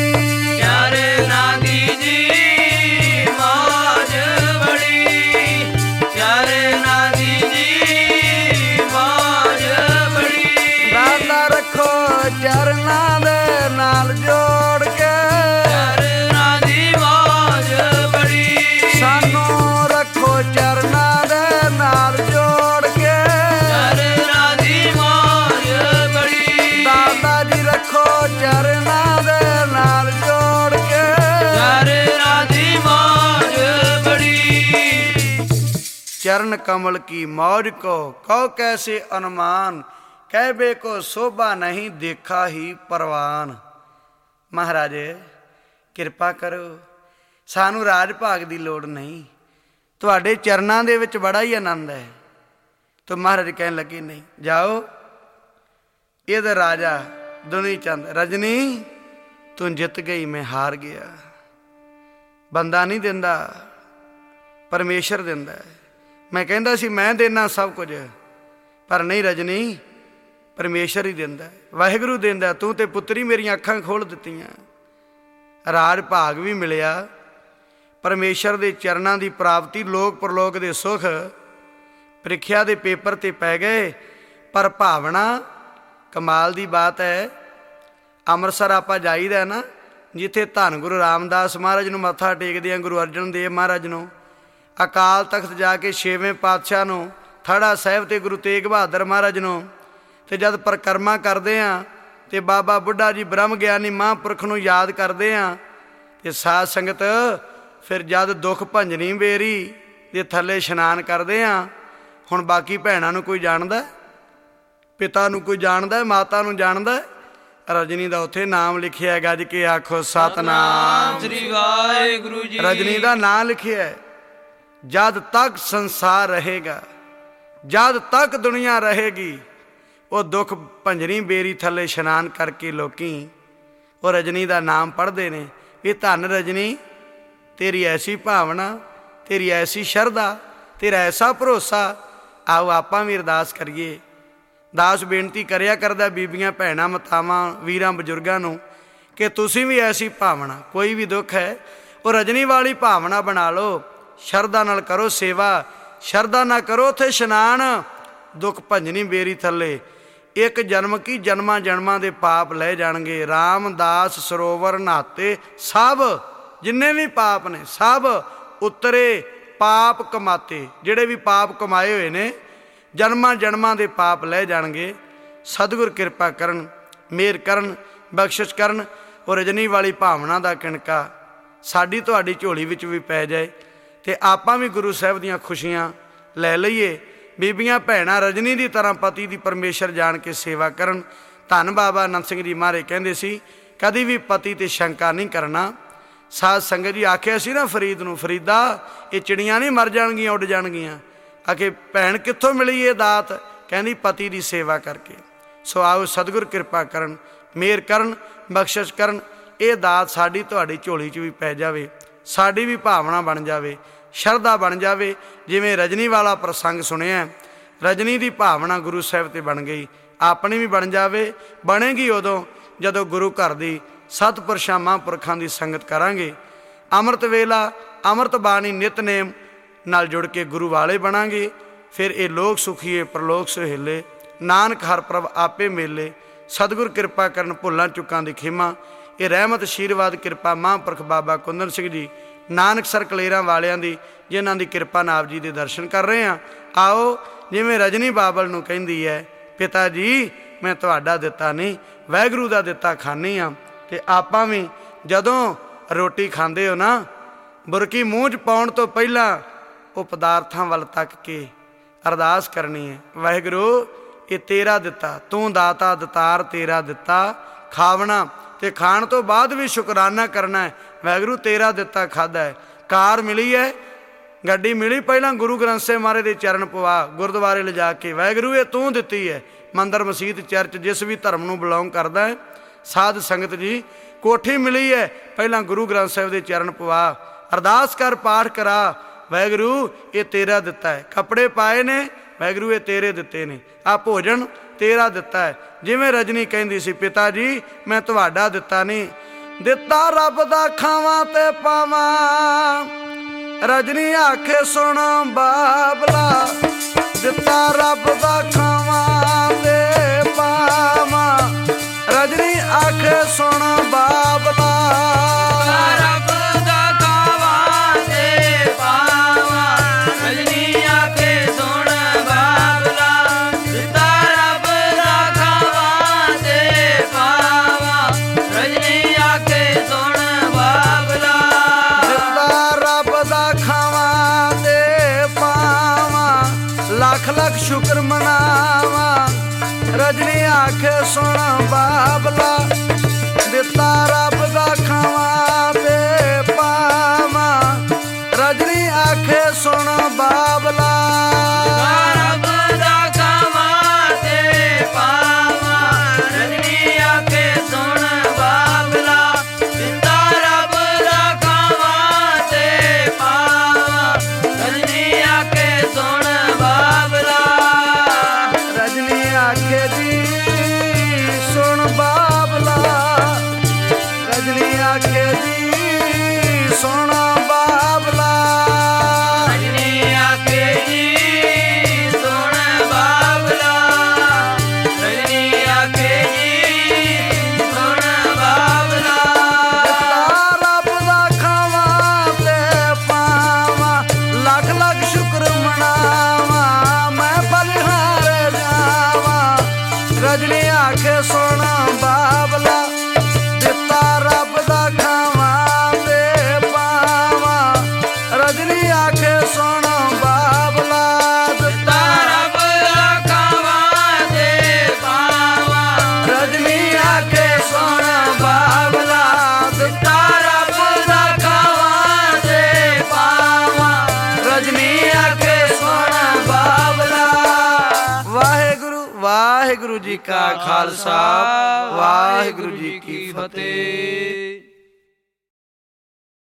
ਚਰਨਾਂ ਦੀ ਜੀ ਮੌਜ ਬੜੀ, ਚਰਨਾਂ ਦੀ ਜੀ ਮੌਜ ਬੜੀ। ਦਾਤਾ ਰੱਖੋ ਚਰਨਾਂ ਦੇ ਨਾਲ ਜੋੜ ਕੇ, ਚਰਨਾਂ ਦੀ ਮੌਜ ਬੜੀ। ਸਾਨੂੰ ਰੱਖੋ ਚਰਨਾਂ ਦੇ ਨਾਲ ਜੋੜ ਕੇ, ਚਰਨਾਂ ਦੀ ਮੌਜ ਬੜੀ। ਦਾਤਾ ਜੀ ਰੱਖੋ ਚਰਨਾਂ ਦੇ ਨਾਲ ਜੋੜ ਕੇ, ਚਰਨਾਂ ਦੀ ਮੌਜ ਬੜੀ। चरण कमल की मौज को कहो कैसे अनुमान, कहबे को शोभा नहीं देखा ही परवान। महाराज किरपा करो, सानू राज भाग की लोड़ नहीं, तुहाडे चरनां दे विच बड़ा ही आनंद है। तो महाराज कहन लगे नहीं जाओ, इधर राजा दुनी चंद रजनी तू जित गई मैं हार गया। बंदा नहीं दिंदा, परमेश्वर दिंदा है। मैं कहंदा सी मैं देना सब कुछ, पर नहीं रजनी परमेश्वर ही दिंदा है, वाहिगुरू दिंदा। तू ते पुत्री मेरियां अखां खोल दित्तियां, राज भाग भी मिलिया, परमेश्वर दे चरनां दी प्राप्ति, लोक परलोक दे सुख, ਪ੍ਰੀਖਿਆ ਦੇ ਪੇਪਰ ਤੇ ਪੈ ਗਏ। ਪਰ ਭਾਵਨਾ ਕਮਾਲ ਦੀ ਬਾਤ ਹੈ। ਅੰਮ੍ਰਿਤਸਰ ਆਪਾਂ ਜਾਈਦਾ ਨਾ, ਜਿੱਥੇ ਧੰਨ ਗੁਰੂ ਰਾਮਦਾਸ ਮਹਾਰਾਜ ਨੂੰ ਮੱਥਾ ਟੇਕਦੇ ਆ, ਗੁਰੂ ਅਰਜਨ ਦੇਵ ਮਹਾਰਾਜ ਨੂੰ, ਅਕਾਲ ਤਖਤ ਜਾ ਕੇ ਛੇਵੇਂ ਪਾਤਸ਼ਾਹ ਨੂੰ, ਥੜਾ ਸਾਹਿਬ ਤੇ ਗੁਰੂ ਤੇਗ ਬਹਾਦਰ ਮਹਾਰਾਜ ਨੂੰ, ਤੇ ਜਦ ਪਰਿਕਰਮਾ ਕਰਦੇ ਆ ਤੇ ਬਾਬਾ ਬੁੱਢਾ ਜੀ ਬ੍ਰਹਮ ਗਿਆਨੀ ਮਹਾਂਪੁਰਖ ਨੂੰ ਯਾਦ ਕਰਦੇ ਆ, ਤੇ ਸਾਧ ਸੰਗਤ ਫਿਰ ਜਦ ਦੁੱਖ ਭੰਜਨੀ ਬੇਰੀ ਦੇ ਥੱਲੇ ਇਸ਼ਨਾਨ ਕਰਦੇ ਆ। ਹੁਣ ਬਾਕੀ ਭੈਣਾਂ ਨੂੰ ਕੋਈ ਜਾਣਦਾ, ਪਿਤਾ ਨੂੰ ਕੋਈ ਜਾਣਦਾ, ਮਾਤਾ ਨੂੰ ਜਾਣਦਾ? ਰਜਨੀ ਦਾ ਉੱਥੇ ਨਾਮ ਲਿਖਿਆ, ਗੱਜ ਕੇ ਆਖੋ ਸਤਨਾਮ ਸ੍ਰੀ ਵਾਹਿਗੁਰੂ ਜੀ। ਰਜਨੀ ਦਾ ਨਾਂ ਲਿਖਿਆ। ਜਦ ਤੱਕ ਸੰਸਾਰ ਰਹੇਗਾ, ਜਦ ਤੱਕ ਦੁਨੀਆ ਰਹੇਗੀ, ਉਹ ਦੁੱਖ ਭੰਜਨੀ ਬੇਰੀ ਥੱਲੇ ਇਸ਼ਨਾਨ ਕਰਕੇ ਲੋਕੀ ਉਹ ਰਜਨੀ ਦਾ ਨਾਮ ਪੜ੍ਹਦੇ ਨੇ। ਇਹ ਧੰਨ ਰਜਨੀ, ਤੇਰੀ ਐਸੀ ਭਾਵਨਾ, ਤੇਰੀ ਐਸੀ ਸ਼ਰਧਾ, ਤੇਰਾ ਐਸਾ ਭਰੋਸਾ। ਆਓ ਆਪਾਂ ਵੀ ਅਰਦਾਸ ਕਰੀਏ। ਦਾਸ ਬੇਨਤੀ ਕਰਿਆ ਕਰਦਾ ਬੀਬੀਆਂ, ਭੈਣਾਂ, ਮਾਤਾਵਾਂ, ਵੀਰਾਂ, ਬਜ਼ੁਰਗਾਂ ਨੂੰ ਕਿ ਤੁਸੀਂ ਵੀ ਐਸੀ ਭਾਵਨਾ, ਕੋਈ ਵੀ ਦੁੱਖ ਹੈ ਉਹ ਰਜਨੀ ਵਾਲੀ ਭਾਵਨਾ ਬਣਾ ਲਓ। ਸ਼ਰਧਾ ਨਾਲ ਕਰੋ ਸੇਵਾ, ਸ਼ਰਧਾ ਨਾਲ ਕਰੋ ਉੱਥੇ ਇਸ਼ਨਾਨ, ਦੁੱਖ ਭੰਜਨੀ ਬੇਰੀ ਥੱਲੇ। ਇੱਕ ਜਨਮ ਕੀ ਜਨਮਾਂ ਜਨਮਾਂ ਦੇ ਪਾਪ ਲੈ ਜਾਣਗੇ। ਰਾਮਦਾਸ ਸਰੋਵਰ ਨਹਾਤੇ ਸਭ, ਜਿੰਨੇ ਵੀ ਪਾਪ ਨੇ ਸਭ ਉਤਰੇ। ਪਾਪ ਕਮਾਤੇ, ਜਿਹੜੇ ਵੀ ਪਾਪ ਕਮਾਏ ਹੋਏ ਨੇ, ਜਨਮਾਂ ਜਨਮਾਂ ਦੇ ਪਾਪ ਲੈ ਜਾਣਗੇ। ਸਤਿਗੁਰ ਕਿਰਪਾ ਕਰਨ, ਮਿਹਰ ਕਰਨ, ਬਖਸ਼ਿਸ਼ ਕਰਨ। ਉਹ ਰਜਨੀ ਵਾਲੀ ਭਾਵਨਾ ਦਾ ਕਿਣਕਾ ਸਾਡੀ ਤੁਹਾਡੀ ਝੋਲੀ ਵਿੱਚ ਵੀ ਪੈ ਜਾਏ, ਅਤੇ ਆਪਾਂ ਵੀ ਗੁਰੂ ਸਾਹਿਬ ਦੀਆਂ ਖੁਸ਼ੀਆਂ ਲੈ ਲਈਏ। ਬੀਬੀਆਂ ਭੈਣਾਂ ਰਜਨੀ ਦੀ ਤਰ੍ਹਾਂ ਪਤੀ ਦੀ ਪਰਮੇਸ਼ਰ ਜਾਣ ਕੇ ਸੇਵਾ ਕਰਨ। ਧੰਨ ਬਾਬਾ ਆਨੰਦ ਸਿੰਘ ਜੀ ਮਹਾਰਾਜ ਕਹਿੰਦੇ ਸੀ, ਕਦੀ ਵੀ ਪਤੀ 'ਤੇ ਸ਼ੰਕਾ ਨਹੀਂ ਕਰਨਾ। ਸਾਧ ਸੰਗਤ ਜੀ ਆਖਿਆ ਸੀ ਨਾ ਫਰੀਦ ਨੂੰ, ਫਰੀਦਾ ਇਹ ਚਿੜੀਆਂ ਨਹੀਂ ਮਰ ਜਾਣਗੀਆਂ, ਉੱਡ ਜਾਣਗੀਆਂ। ਆਖੇ ਭੈਣ ਕਿੱਥੋਂ ਮਿਲੀ ਇਹ ਦਾਤ? ਕਹਿੰਦੀ ਪਤੀ ਦੀ ਸੇਵਾ ਕਰਕੇ। ਸੋ ਆਓ ਸਤਿਗੁਰ ਕਿਰਪਾ ਕਰਨ, ਮਿਹਰ ਕਰਨ, ਬਖਸ਼ਿਸ਼ ਕਰਨ। ਇਹ ਦਾਤ ਸਾਡੀ ਤੁਹਾਡੀ ਝੋਲੀ 'ਚ ਵੀ ਪੈ ਜਾਵੇ, ਸਾਡੀ ਵੀ ਭਾਵਨਾ ਬਣ ਜਾਵੇ, ਸ਼ਰਧਾ ਬਣ ਜਾਵੇ। ਜਿਵੇਂ ਰਜਨੀ ਵਾਲਾ ਪ੍ਰਸੰਗ ਸੁਣਿਆ, ਰਜਨੀ ਦੀ ਭਾਵਨਾ ਗੁਰੂ ਸਾਹਿਬ 'ਤੇ ਬਣ ਗਈ, ਆਪਣੀ ਵੀ ਬਣ ਜਾਵੇ। ਬਣੇਗੀ ਉਦੋਂ ਜਦੋਂ ਗੁਰੂ ਘਰ ਦੀ ਸਤਿਪੁਰਸ਼ਾਂ ਮਹਾਂਪੁਰਖਾਂ ਦੀ ਸੰਗਤ ਕਰਾਂਗੇ। ਅੰਮ੍ਰਿਤ ਵੇਲਾ, ਅੰਮ੍ਰਿਤ ਬਾਣੀ ਨਿਤਨੇਮ ਨਾਲ ਜੁੜ ਕੇ ਗੁਰੂ ਵਾਲੇ ਬਣਾਂਗੇ। ਫਿਰ ਇਹ ਲੋਕ ਸੁਖੀਏ ਪ੍ਰਲੋਕ ਸੁਹੇਲੇ, ਨਾਨਕ ਹਰ ਪ੍ਰਭ ਆਪੇ ਮੇਲੇ। ਸਤਿਗੁਰ ਕਿਰਪਾ ਕਰਨ, ਭੁੱਲਾਂ ਚੁੱਕਾਂ ਦੀ ਖਿਮਾ। ਇਹ ਰਹਿਮਤ ਆਸ਼ੀਰਵਾਦ ਕਿਰਪਾ ਮਹਾਂਪੁਰਖ ਬਾਬਾ ਕੁੰਦਨ ਸਿੰਘ ਜੀ ਨਾਨਕਸਰ ਕਲੇਰਾਂ ਵਾਲਿਆਂ ਦੀ, ਜਿਨ੍ਹਾਂ ਦੀ ਕਿਰਪਾ ਨਾਲ ਆਪ ਜੀ ਦੇ ਦਰਸ਼ਨ ਕਰ ਰਹੇ ਹਾਂ। ਆਓ ਜਿਵੇਂ ਰਜਨੀ ਬਾਬਲ ਨੂੰ ਕਹਿੰਦੀ ਹੈ, ਪਿਤਾ ਜੀ ਮੈਂ ਤੁਹਾਡਾ ਦਿੱਤਾ ਨਹੀਂ, ਵਾਹਿਗੁਰੂ ਦਾ ਦਿੱਤਾ ਖਾਂਦੀ ਹਾਂ। ਅਤੇ ਆਪਾਂ ਵੀ ਜਦੋਂ ਰੋਟੀ ਖਾਂਦੇ ਹੋ ਨਾ, ਬੁਰਕੀ ਮੂੰਹ 'ਚ ਪਾਉਣ ਤੋਂ ਪਹਿਲਾਂ ਉਹ ਪਦਾਰਥਾਂ ਵੱਲ ਤੱਕ ਕੇ ਅਰਦਾਸ ਕਰਨੀ ਹੈ, ਵਾਹਿਗੁਰੂ ਇਹ ਤੇਰਾ ਦਿੱਤਾ, ਤੂੰ ਦਾਤਾ ਦਤਾਰ ਤੇਰਾ ਦਿੱਤਾ ਖਾਵਣਾ। ਅਤੇ ਖਾਣ ਤੋਂ ਬਾਅਦ ਵੀ ਸ਼ੁਕਰਾਨਾ ਕਰਨਾ ਹੈ, ਵਾਹਿਗੁਰੂ ਤੇਰਾ ਦਿੱਤਾ ਖਾਧਾ ਹੈ। ਕਾਰ ਮਿਲੀ ਹੈ, ਗੱਡੀ ਮਿਲੀ, ਪਹਿਲਾਂ ਗੁਰੂ ਗ੍ਰੰਥ ਸਾਹਿਬ ਮਹਾਰਾਜ ਦੇ ਚਰਨ ਪਵਾ, ਗੁਰਦੁਆਰੇ ਲਿਜਾ ਕੇ ਵਾਹਿਗੁਰੂ ਇਹ ਤੂੰ ਦਿੱਤੀ ਹੈ। ਮੰਦਰ, ਮਸੀਤ, ਚਰਚ ਜਿਸ ਵੀ ਧਰਮ ਨੂੰ ਬਿਲੋਂਗ ਕਰਦਾ ਹੈ, ਸਾਧ ਸੰਗਤ ਜੀ ਕੋਠੀ ਮਿਲੀ ਹੈ, ਪਹਿਲਾਂ ਗੁਰੂ ਗ੍ਰੰਥ ਸਾਹਿਬ ਦੇ ਚਰਨ ਪਵਾ, ਅਰਦਾਸ ਕਰ, ਪਾਠ ਕਰਾ, ਵਾਹਿਗੁਰੂ ਇਹ ਤੇਰਾ ਦਿੱਤਾ ਹੈ। ਕੱਪੜੇ ਪਾਏ ਨੇ, ਵਾਹਿਗੁਰੂ ਇਹ ਤੇਰੇ ਦਿੱਤੇ ਨੇ। ਆਹ ਭੋਜਨ ਤੇਰਾ ਦਿੱਤਾ ਹੈ। ਜਿਵੇਂ ਰਜਨੀ ਕਹਿੰਦੀ ਸੀ, ਪਿਤਾ ਜੀ ਮੈਂ ਤੁਹਾਡਾ ਦਿੱਤਾ ਨਹੀਂ, ਦਿੱਤਾ ਰੱਬ ਦਾ ਖਾਵਾਂ ਤੇ ਪਾਵਾਂ। ਰਜਨੀ ਆਖੇ ਸੁਣ ਬਾਬਲਾ, ਦਿੱਤਾ ਰੱਬ ਦਾ ਖਾਵਾਂ ਤੇ ਪਾਵਾਂ। ਰਜਨੀ ਆਖੇ ਸੁਣ ਬਾਬਲਾ, ਰੱਬ ਦਾ ਖਾਵਾਂ ਤੇ ਪਾਵਾਂ। ਰਜਨੀ ਆਖੇ ਸੁਣ ਬਾਬਲਾ, ਦਿੱਤਾ ਰੱਬ ਦਾ ਖਾਵਾਂ ਤੇ ਪਾਵਾਂ। ਰਜਨੀ ਆਖੇ ਸੁਣ ਬਾਬਲਾ, ਦਿੱਤਾ ਰੱਬ ਦਾ ਖਾਵਾਂ ਤੇ ਪਾਵਾਂ। ਆਖੇ ਸੁਣ ਬਾਬਲਾ, ਦਿੱਤਾ ਰੱਬ ਦਾ ਖਾਵਾਂ ਤੇ ਪਾਵਾਂ। ਰਜਨੀ ਆਖੇ ਸੁਣ ਬਾਬਲਾ, ਰੱਬ ਦਾ ਖਾਵਾਂ ਤੇ ਪਾਵਾਂ। ਰਜਨੀ ਆਖੇ ਸੁਣ ਬਾਬਲਾ, ਦਿੱਤਾ ਰੱਬ ਦਾ ਖਾਵਾਂ ਤੇ ਪਾਵਾਂ। ਰਜਨੀ ਆਖੇ ਸੁਣ ਬਾਬਲਾ, ਰਜਨੀ ਆਖੇ ਜੀ ਸੁਣ ਬਾਬਲਾ, ਰਜਨੀ ਆਖੇ ਜੀ ਸੁਣ ਬਾਬਲਾ। ਰਜਨੀ ਆਖੇ ਜੀ ਸੁਣ ਬਾਬਲਾ, ਰਜਨੀ ਆਖੇ ਜੀ ਸੁਣ ਬਾਬਲਾ। ਦਿੱਤਾ ਰੱਬ ਦਾ ਖਾਵਾਂ ਤੇ ਪਾਵਾਂ, ਲੱਖ ਲੱਖ ਸ਼ੁਕਰ ਮਨਾਵਾਂ, ਮੈਂ ਬਲਿਹਾਰ ਜਾਵਾਂ। ਰਜਨੀ ਆਖੇ ਸੁਣ ਬਾਬਲਾ, ਦਿੱਤਾ ਰੱਬ ਦਾ ਖਾਵਾਂ ਤੇ ਪਾਵਾਂ। ਰਜਨੀ ਆਖੇ ਸੁਣ ਬਾਬਲਾ, ਦਿੱਤਾ ਰੱਬ ਦਾ ਖਾਵਾਂ ਤੇ ਪਾਵਾਂ। ਰਜਨੀ ਆਖੇ ਸੁਣ ਬਾਬਲਾ, ਦਿੱਤਾ ਰੱਬ ਦਾ ਖਾਵਾਂ ਤੇ ਪਾਵਾਂ। ਰਜਨੀ ਆਖੇ ਸੁਣ ਬਾਬਲਾ। ਵਾਹਿਗੁਰੂ ਵਾਹਿਗੁਰੂ ਜੀ ਕਾ ਖਾਲਸਾ, ਵਾਹਿਗੁਰੂ ਜੀ ਕੀ ਫਤਿਹ।